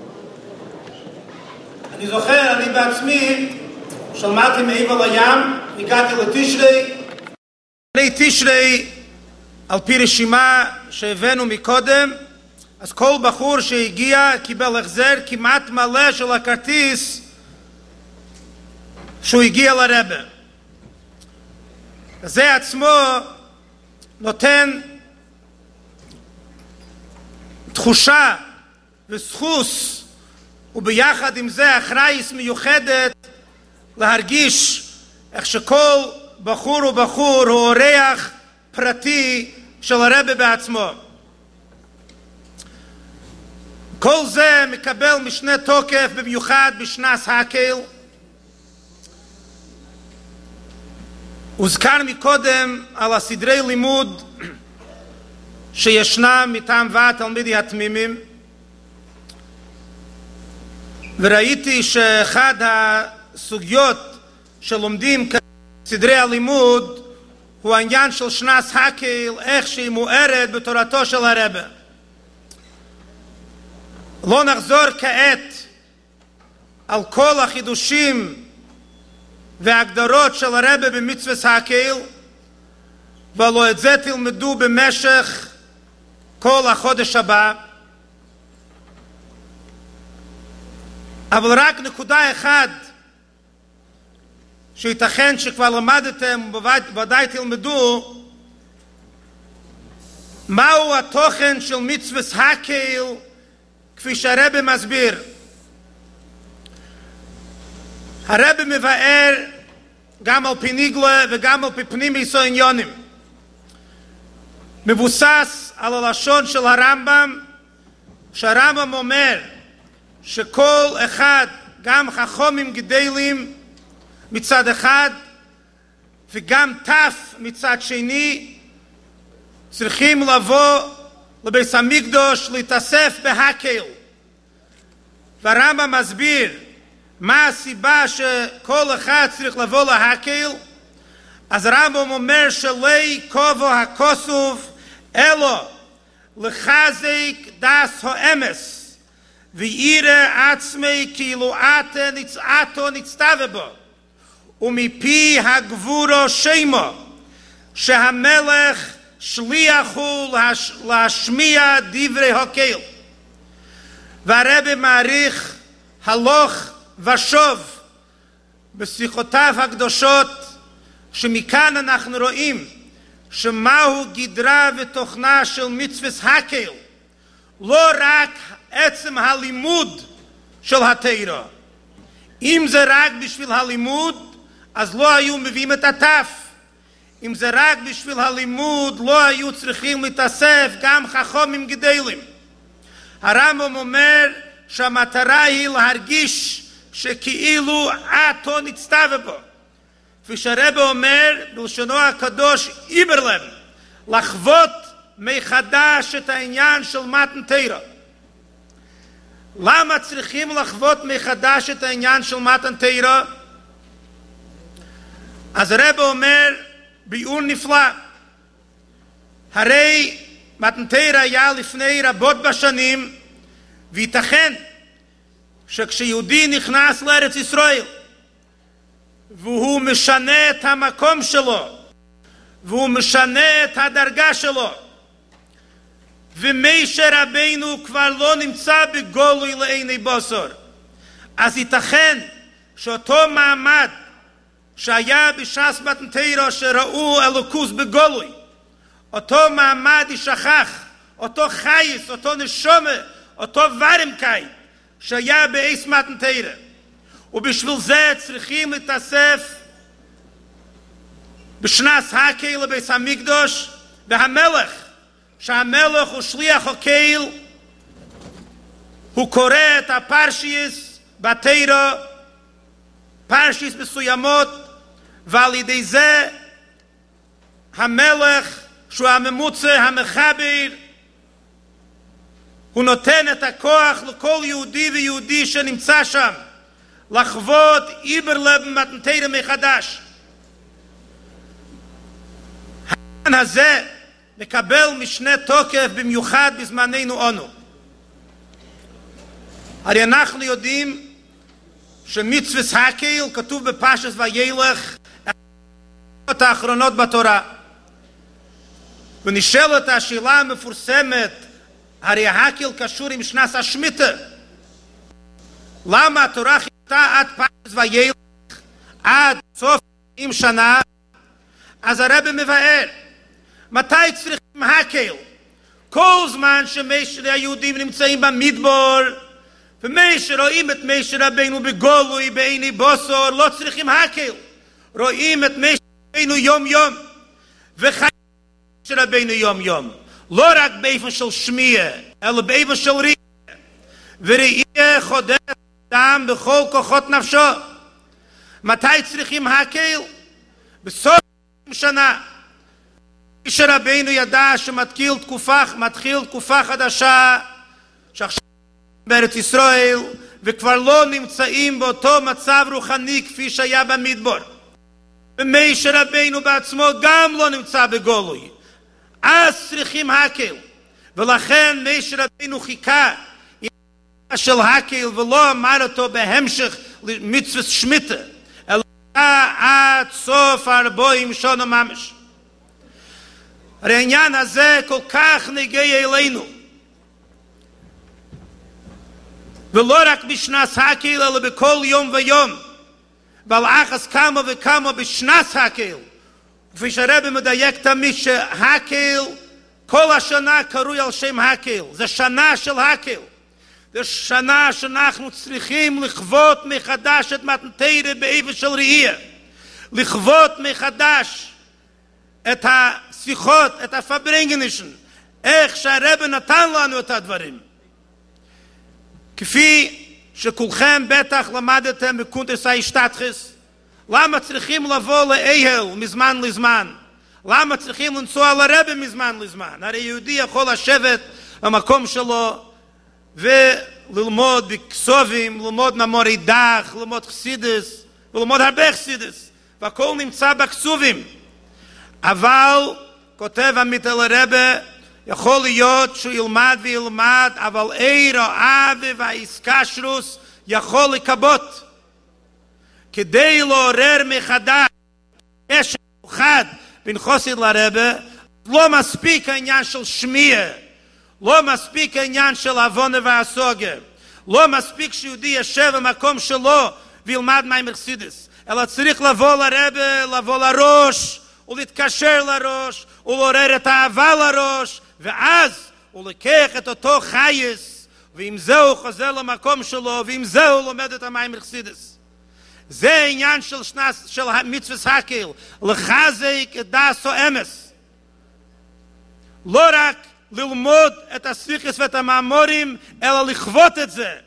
אני זוכר, אני בעצמי שלמדתי מעבר לים, הגעתי לתשרי. לפני תשרי, על פי רשימה שהבאנו מקודם, אז כל בחור שהגיע קיבל החזר כמעט מלא של הכרטיס שהוא הגיע לרבה. זה עצמו נותן תחושה וסחוס, וביחד עם זה אחריות מיוחדת להרגיש איך שכל בחור ובחור הוא אורח פרטי של הרב בעצמו. כל זה מקבל משנה תוקף במיוחד בשנס הקל. הוזכר מקודם על הסדרי לימוד שישנם מטעם ועד תלמידי התמימים, וראיתי שאחד הסוגיות שלומדים כסדרי הלימוד הוא העניין של שנס הקל, איך שהיא מוארת בתורתו של הרב. לא נחזור כעת על כל החידושים וההגדרות של הרב במצוות הקל, ולא את זה תלמדו במשך כל החודש הבא. אבל רק נקודה אחת שייתכן שכבר למדתם ובוודאי תלמדו, מהו התוכן של מצוות הקל כפי שהרב מסביר. הרב מבאר גם על פי ניגלה וגם על פי פנימיוס העניונים, מבוסס על הלשון של הרמב"ם, שהרמב"ם אומר שכל אחד, גם חכמים גדולים מצד אחד וגם טף מצד שני, צריכים לבוא לבית המקדש להתאסף בהקל. והרמב"ם מסביר מה הסיבה שכל אחד צריך לבוא להקל. אז הרמב"ם אומר שלי כובו הכוסוף אלו לחזק דס האמס ויראה עצמי כאילו עתה נצעתו נצטווה בו, ומפי הגבורו שמו שהמלך שליח הוא להשמיע דברי הקל. והרב מעריך הלוך ושוב בשיחותיו הקדושות, שמכאן אנחנו רואים שמהו גדרה ותוכנה של מצוות הקל, לא רק עצם הלימוד של התורה. אם זה רק בשביל הלימוד, אז לא היו מביאים את הטף. אם זה רק בשביל הלימוד, לא היו צריכים להתאסף גם חכמים גדולים. הרמב"ם אומר שהמטרה היא להרגיש שכאילו עתו נצטווה בו. כפי שהרב אומר בלשונו הקדוש איברלם, לחוות מחדש את העניין של מתן תורה. למה צריכים לחוות מחדש את העניין של מתן תורה? אז הרב אומר ביאור נפלא, הרי מתנתר היה לפני רבות בשנים, וייתכן שכשיהודי נכנס לארץ ישראל והוא משנה את המקום שלו והוא משנה את הדרגה שלו, ומשה רבינו כבר לא נמצא בגולוי לעיני בוסר, אז ייתכן שאותו מעמד שהיה בש"ס מתנתר שראו אלוקוס בגולוי, אותו מעמד ישכח, אותו חייס, אותו נשומה, אותו ורמקאי שהיה באיס מתנתר. ובשביל זה צריכים להתאסף בשנס הקהיל לבית המקדוש, והמלך, שהמלך הוא שליח הקהיל, הוא קורא את הפרשיס בתורה, פרשיס מסוימות, ועל ידי זה המלך שהוא הממוצע, המחבר, הוא נותן את הכוח לכל יהודי ויהודי שנמצא שם לחוות עיבר לב מתנתר מחדש. העניין הזה מקבל משנה תוקף במיוחד בזמננו אנו. הרי אנחנו יודעים שמצוות הקהיל כתוב בפרשת וילך את האחרונות בתורה, ונשאלת השאלה המפורסמת, הרי הקהיל קשור עם שנס השמיטה, למה התורה חיכתה עד פרשת וילך עד סוף עם שנה? אז הרב מבאר מתי צריכים הקהיל? כל זמן שהיהודים נמצאים במדבר ומי שרואים את משה רבינו בגולוי בעיני בוסר, לא צריכים הקהיל, רואים את משה רבינו יום יום וחיים משה רבינו יום יום, לא רק באופן של שמיע אלא באופן של ראייה, וראייה חודרת אדם בכל כוחות נפשו. מתי צריכים הקהיל? בסוף שנה. משה רבינו ידע שמתחיל תקופה, מתחיל תקופה חדשה שעכשיו בארץ ישראל, וכבר לא נמצאים באותו מצב רוחני כפי שהיה במדבר. ומשה רבינו בעצמו גם לא נמצא בגולוי, אז צריכים הקהיל, ולכן משה רבינו חיכה של הקהיל ולא אמר אותו בהמשך למצוות שמיטה, אלא עד סוף ארבעים שנה ממש. הרי העניין הזה כל כך נגיע אלינו, ולא רק בשנס הקהיל אלא בכל יום ויום, ועל אחס כמה וכמה בשנס הקהיל, כפי שהרב מדייק תמיד שהקהיל כל השנה קרוי על שם הקהיל, זה שנה של הקהיל, זה שנה שאנחנו צריכים לכבות מחדש את מתנתר באיפה של ראייה, לכבות מחדש את השיחות, את הפברינגנישן, איך שהרב נתן לנו את הדברים. כפי שכולכם בטח למדתם בקונטרס האשתתחס, למה צריכים לבוא לאהל מזמן לזמן? למה צריכים לנסוע לרבי מזמן לזמן? הרי יהודי יכול לשבת במקום שלו וללמוד בכסובים, ללמוד מאמרי דח, ללמוד חסידס, וללמוד הרבה חסידס, והכל נמצא בכסובים. אבל, כותב עמית אל הרבי, יכול להיות שהוא ילמד וילמד, אבל עיר האבי והאיסקשרוס יכול לקבות. כדי לעורר מחדש קשר מיוחד בין חסיד לרבי, לא מספיק העניין של שמיע, לא מספיק העניין של עוונה והסוגיה, לא מספיק שיהודי ישב במקום שלו וילמד מיימר חסידס, אלא צריך לבוא לרבי, לבוא לראש, ולהתקשר לראש, ולעורר את האהבה לראש, ואז הוא לקח את אותו חייס, ועם זה הוא חוזר למקום שלו, ועם זה הוא לומד את המיימר חסידס. זה העניין של, שנס, של מצוות הקהיל, לחזק את דאס האמס. לא רק ללמוד את השיחס ואת המאמרים, אלא לכבות את זה.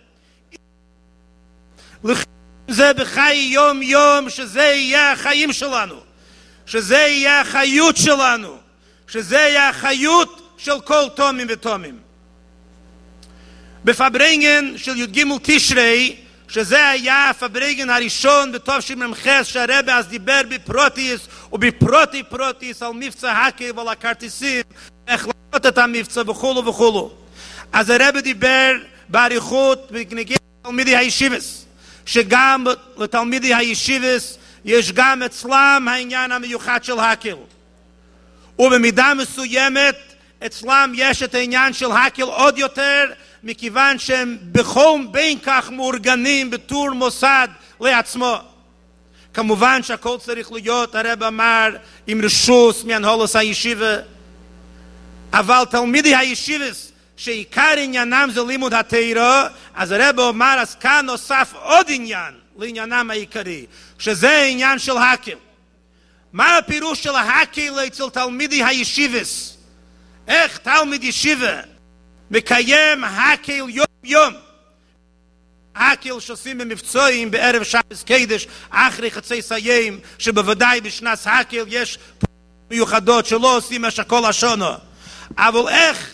לכבות זה בחיי יום יום, שזה יהיה החיים שלנו, שזה יהיה החיות שלנו, שזה יהיה החיות של כל תומים ותומים. בפברנגן של י"ג תשרי, שזה היה הפברנגן הראשון בתשמ"ח, שהרבי אז דיבר בפרוטיס ובפרוטי פרוטיס על מבצע הקל ועל הכרטיסים, איך לעשות את המבצע וכולו וכולו. אז הרב דיבר בעריכות בנגיע לתלמידי הישיבס, שגם לתלמידי הישיבס יש גם אצלם העניין המיוחד של הקל. ובמידה מסוימת אצלם יש את העניין של הקל עוד יותר, מכיוון שהם בכל בין כך מאורגנים בתור מוסד לעצמו. כמובן שהכל צריך להיות, הרב אמר, עם רשוס מהנהלת הישיבה, אבל תלמידי הישיבס שעיקר עניינם זה לימוד התורה, אז הרב אומר, אז כאן נוסף עוד עניין לעניינם העיקרי, שזה העניין של הקל. מה הפירוש של הקל אצל תלמידי הישיבס? איך תלמיד ישיבה מקיים הקל יום יום? הקל שעושים במבצעים בערב שבס קדש אחרי חצי סיים, שבוודאי בשנס הקל יש מיוחדות שלא עושים מה שכל השונו, אבל איך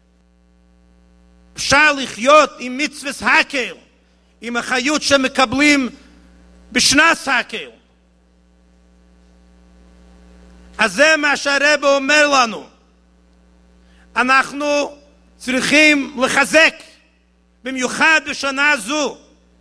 אפשר לחיות עם מצוות הקל, עם החיות שמקבלים בשנס הקל? אז זה מה שהרב אומר לנו. אנחנו צריכים לחזק במיוחד בשנה זו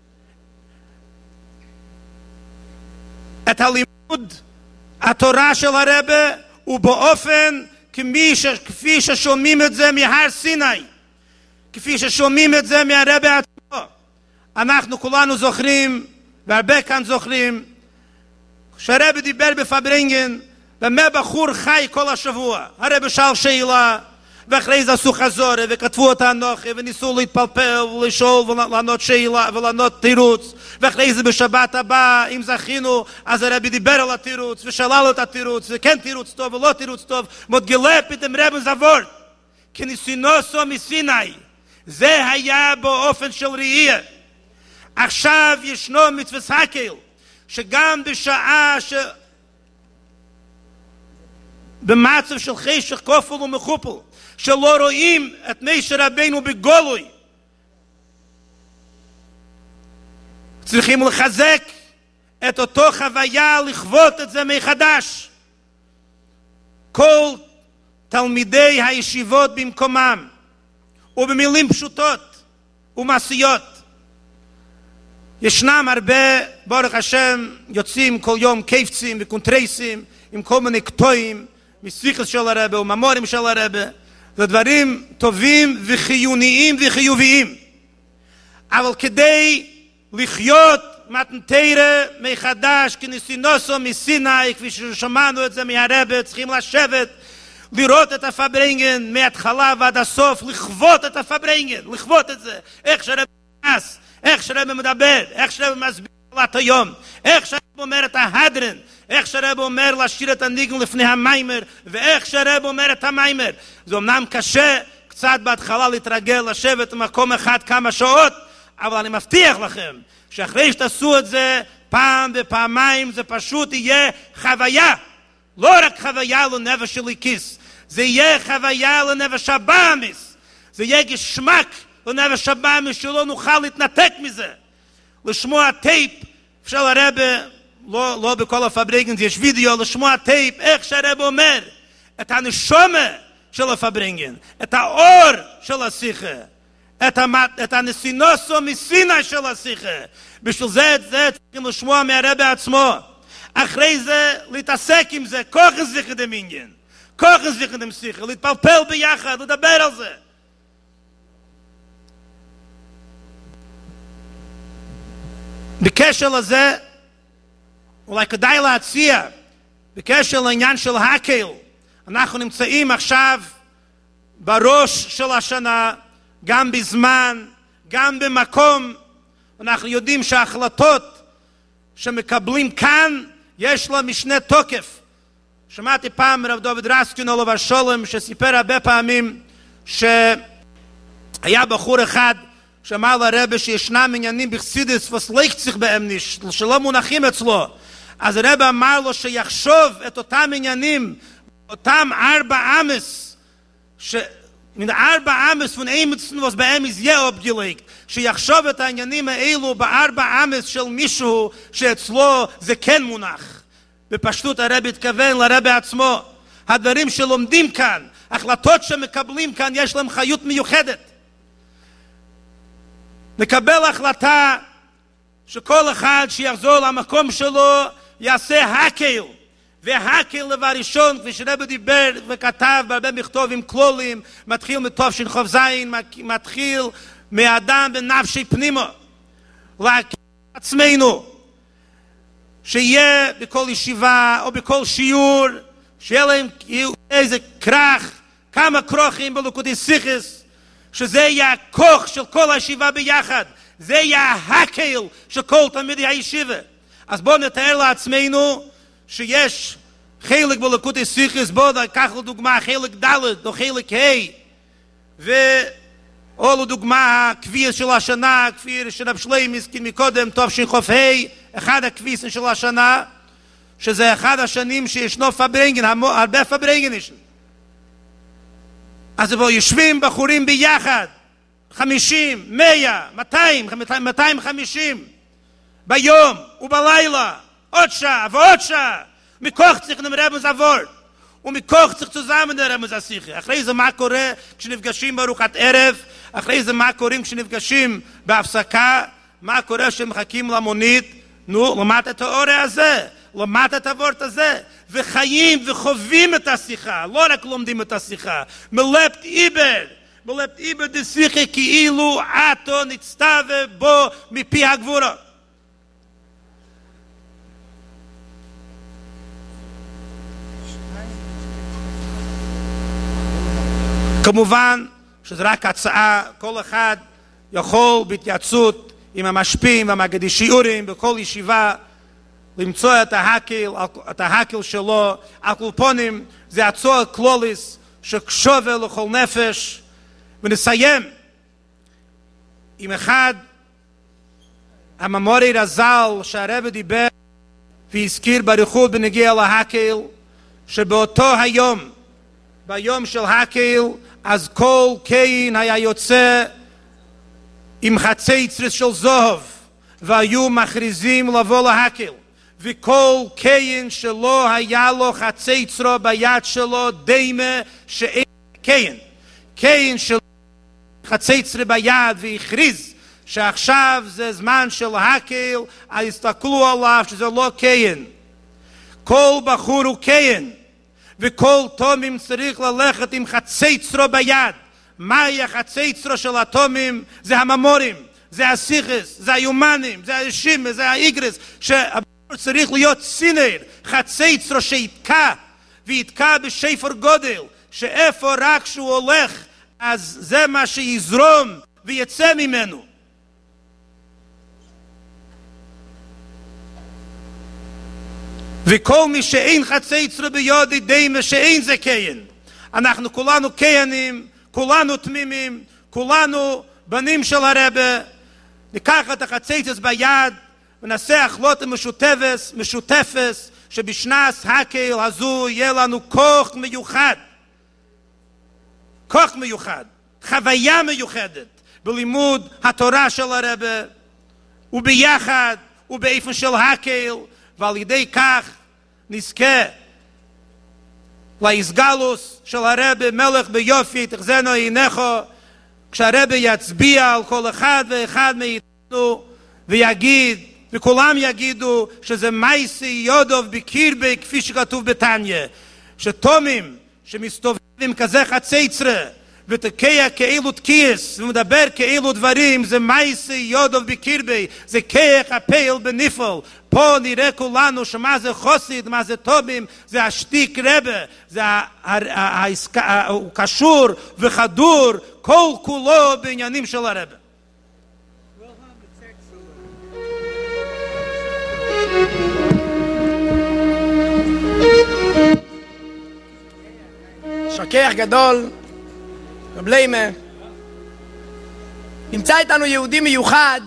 את הלימוד התורה של הרב, ובאופן כמי ש... כפי ששומעים את זה מהר סיני, כפי ששומעים את זה מהרב עצמו. אנחנו כולנו זוכרים, והרבה כאן זוכרים, שהרב דיבר בפברינגן, במה בחור חי כל השבוע. הרב שאל שאלה, ואחרי זה עשו חזורה, וכתבו אותה אנוכי, וניסו להתפלפל, ולשאול, ולענות שאלה, ולענות תירוץ. ואחרי זה בשבת הבאה, אם זכינו, אז הרבי דיבר על התירוץ, ושלל את התירוץ, וכן תירוץ טוב, ולא תירוץ טוב. מודגלה פתאום רבן זבור, כניסינוסו מסיני. זה היה באופן של ראייה. עכשיו ישנו מצוות הקל, שגם בשעה ש... במצב של חשך כופל ומחופל, שלא רואים את משה רבינו בגולוי, צריכים לחזק את אותו חוויה, לכבות את זה מחדש. כל תלמידי הישיבות במקומם, ובמילים פשוטות ומעשיות. ישנם הרבה, ברוך השם, יוצאים כל יום קייפצים וקונטרייסים עם כל מיני קטועים מסיכס של הרבה וממורים של הרבה. זה דברים טובים וחיוניים וחיוביים. אבל כדי לחיות מתנתרה מחדש כניסינוסו מסיני, כפי ששמענו את זה מהרבה, צריכים לשבת, לראות את הפברינגן מההתחלה ועד הסוף, לכבות את הפברינגן, לכבות את זה. איך שהרבה נכנס, איך שהרבה מדבר, איך שהרבה מסביר את היום, איך שהרבה אומר את ההדרן, איך שהרב אומר להשאיר את הניגן לפני המיימר, ואיך שהרב אומר את המיימר. זה אמנם קשה קצת בהתחלה להתרגל לשבת במקום אחד כמה שעות, אבל אני מבטיח לכם שאחרי שתעשו את זה פעם ופעמיים, זה פשוט יהיה חוויה. לא רק חוויה לנפש הליקיס, זה יהיה חוויה לנפש הבאמיס, זה יהיה גשמק לנפש הבאמיס, שלא נוכל להתנתק מזה. לשמוע טייפ של הרב, לא, לא בכל הפברינגן, יש וידאו, לשמוע טייפ, איך שהרב אומר, את הנשומה של הפברינגן, את האור של השיחה, את, המת, את הנסינוסו מסיני של השיחה. בשביל זה, את זה צריכים לשמוע מהרב עצמו. אחרי זה, להתעסק עם זה, כוח זיכר דם עניין, כוח זיכר דם שיחה, להתפלפל ביחד, לדבר על זה. בקשר לזה, אולי כדאי להציע, בקשר לעניין של הקל, אנחנו נמצאים עכשיו בראש של השנה, גם בזמן, גם במקום, אנחנו יודעים שההחלטות שמקבלים כאן, יש לה משנה תוקף. שמעתי פעם רב דוד רסקין עליו השולם, שסיפר הרבה פעמים, שהיה בחור אחד, שאמר לרבי שישנם עניינים בחסידות וסליחציך בהם ניש, שלא מונחים אצלו. אז הרבי אמר לו שיחשוב את אותם עניינים, אותם ארבע אמס, ש... מן ארבע אמס von Emetsen, was bei ihm ist je abgelegt, שיחשוב את העניינים האלו בארבע אמס של מישהו שאצלו זה כן מונח. בפשטות הרב התכוון לרב עצמו. הדברים שלומדים כאן, החלטות שמקבלים כאן, יש להם חיות מיוחדת. נקבל החלטה שכל אחד שיחזור למקום שלו יעשה הקל, והקל דבר ראשון, כפי שרב דיבר וכתב בהרבה מכתובים כלולים, מתחיל מטוב שנחוב זין, מתחיל מאדם בנפשי פנימו, להכיר עצמנו, שיהיה בכל ישיבה או בכל שיעור, שיהיה להם איזה כרך, כמה כרוכים בלוקותי סיכס, שזה יהיה הכוח של כל הישיבה ביחד, זה יהיה הקל של כל תלמידי הישיבה. אז בואו נתאר לעצמנו שיש חלק בלוקותי סיכס, בואו ניקח לדוגמה חלק ד' או חלק ה', ואו לדוגמה הכביר של השנה, הכביר של רב שלמה הזכיר מקודם, טוב שנחוף ה', אחד הכביסים של השנה, שזה אחד השנים שישנו פברנגן, הרבה פברנגן יש. אז בואו יושבים בחורים ביחד, חמישים, מאה, מאתיים, מאתיים וחמישים, ביום ובלילה, עוד שעה ועוד שעה, מכוח צריך נמרבן זבור, ומכוח צריך צוזמן נרבן זשיחה. אחרי זה מה קורה כשנפגשים בארוחת ערב, אחרי זה מה קוראים כשנפגשים בהפסקה, מה קורה כשמחכים למונית, נו, למדת את האורא הזה, למדת את הוורט הזה, וחיים וחווים את השיחה, לא רק לומדים את השיחה, מלפת איבר, מלפת איבר דשיחה כאילו עתו נצטווה בו מפי הגבורה. כמובן שזה רק הצעה, כל אחד יכול בהתייעצות עם המשפיעים והמגדי שיעורים בכל ישיבה למצוא את ההקל, את ההקל שלו. הקולפונים זה הצועה כלוליס שקשובה לכל נפש. ונסיים עם אחד הממורי רזל שהרב דיבר והזכיר בריחוד בנגיע להקל, שבאותו היום, ביום של הקל, אז כל קיין היה יוצא עם חצוצרות של זהב, והיו מכריזים לבוא להקל, וכל קיין שלא היה לו חצוצרה ביד שלו דמה שאין קיין. קיין של חצוצרה ביד והכריז שעכשיו זה זמן של הקל, אז הסתכלו עליו שזה לא קיין. כל בחור הוא קיין, וכל תומים צריך ללכת עם חצוצרה ביד. מהי החצוצרה של התומים? זה הממורים, זה הסיכס, זה היומנים, זה הישימה, זה האיגרס, שהבחור צריך להיות סינר, חצוצרה שיתקע, ויתקע בשפר גודל, שאיפה רק שהוא הולך, אז זה מה שיזרום ויצא ממנו. וכל מי שאין חצוצרה בידי דמה שאין זה קיין. אנחנו כולנו קיינים, כולנו תמימים, כולנו בנים של הרבה. ניקח את החצוצרות ביד ונעשה החלטה משותפת, משותפת, שבשנת הקל הזו יהיה לנו כוח מיוחד. כוח מיוחד, חוויה מיוחדת בלימוד התורה של הרבה, וביחד ובאופן של הקל, ועל ידי כך נזכה להסגלוס של הרבה מלך ביופי תחזינו עיניך, כשהרבה יצביע על כל אחד ואחד מאיתנו ויגיד, וכולם יגידו שזה מייסי יודוב בקרבי, כפי שכתוב בתניא, שתומים שמסתובבים כזה חצוצרה ותקע כאילו תקיעס ומדבר כאילו דברים, זה מייסי יודוב בקרבי, זה כיח הפעיל בניפול. פה נראה כולנו שמה זה חוסיד, מה זה תומים, זה השתיק רבה, זה הוא קשור וחדור כל כולו בעניינים של הרבה.
שכח גדול, רב ליימה, נמצא איתנו יהודי מיוחד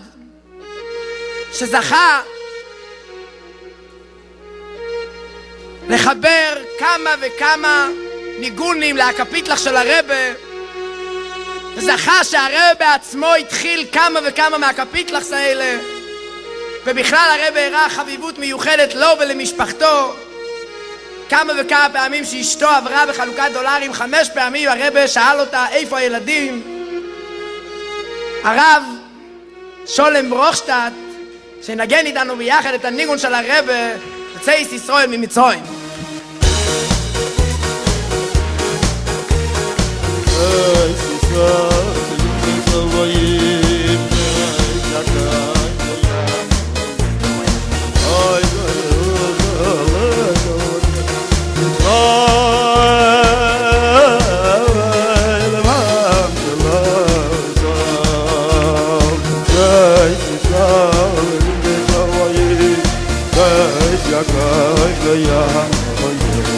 שזכה לחבר כמה וכמה ניגונים להקפיטלח של הרבה, וזכה שהרבה בעצמו התחיל כמה וכמה מהקפיטלחס האלה, ובכלל הרבה הראה חביבות מיוחדת לו ולמשפחתו, כמה וכמה פעמים שאשתו עברה בחלוקת דולרים, חמש פעמים הרב שאל אותה איפה הילדים. הרב שולם ברוכשטט שנגן איתנו ביחד את הניגון של הרב יוצאי ישראל ממצרים.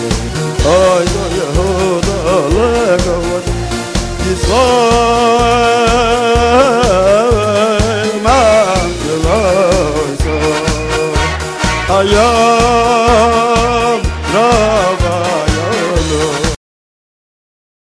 Oh,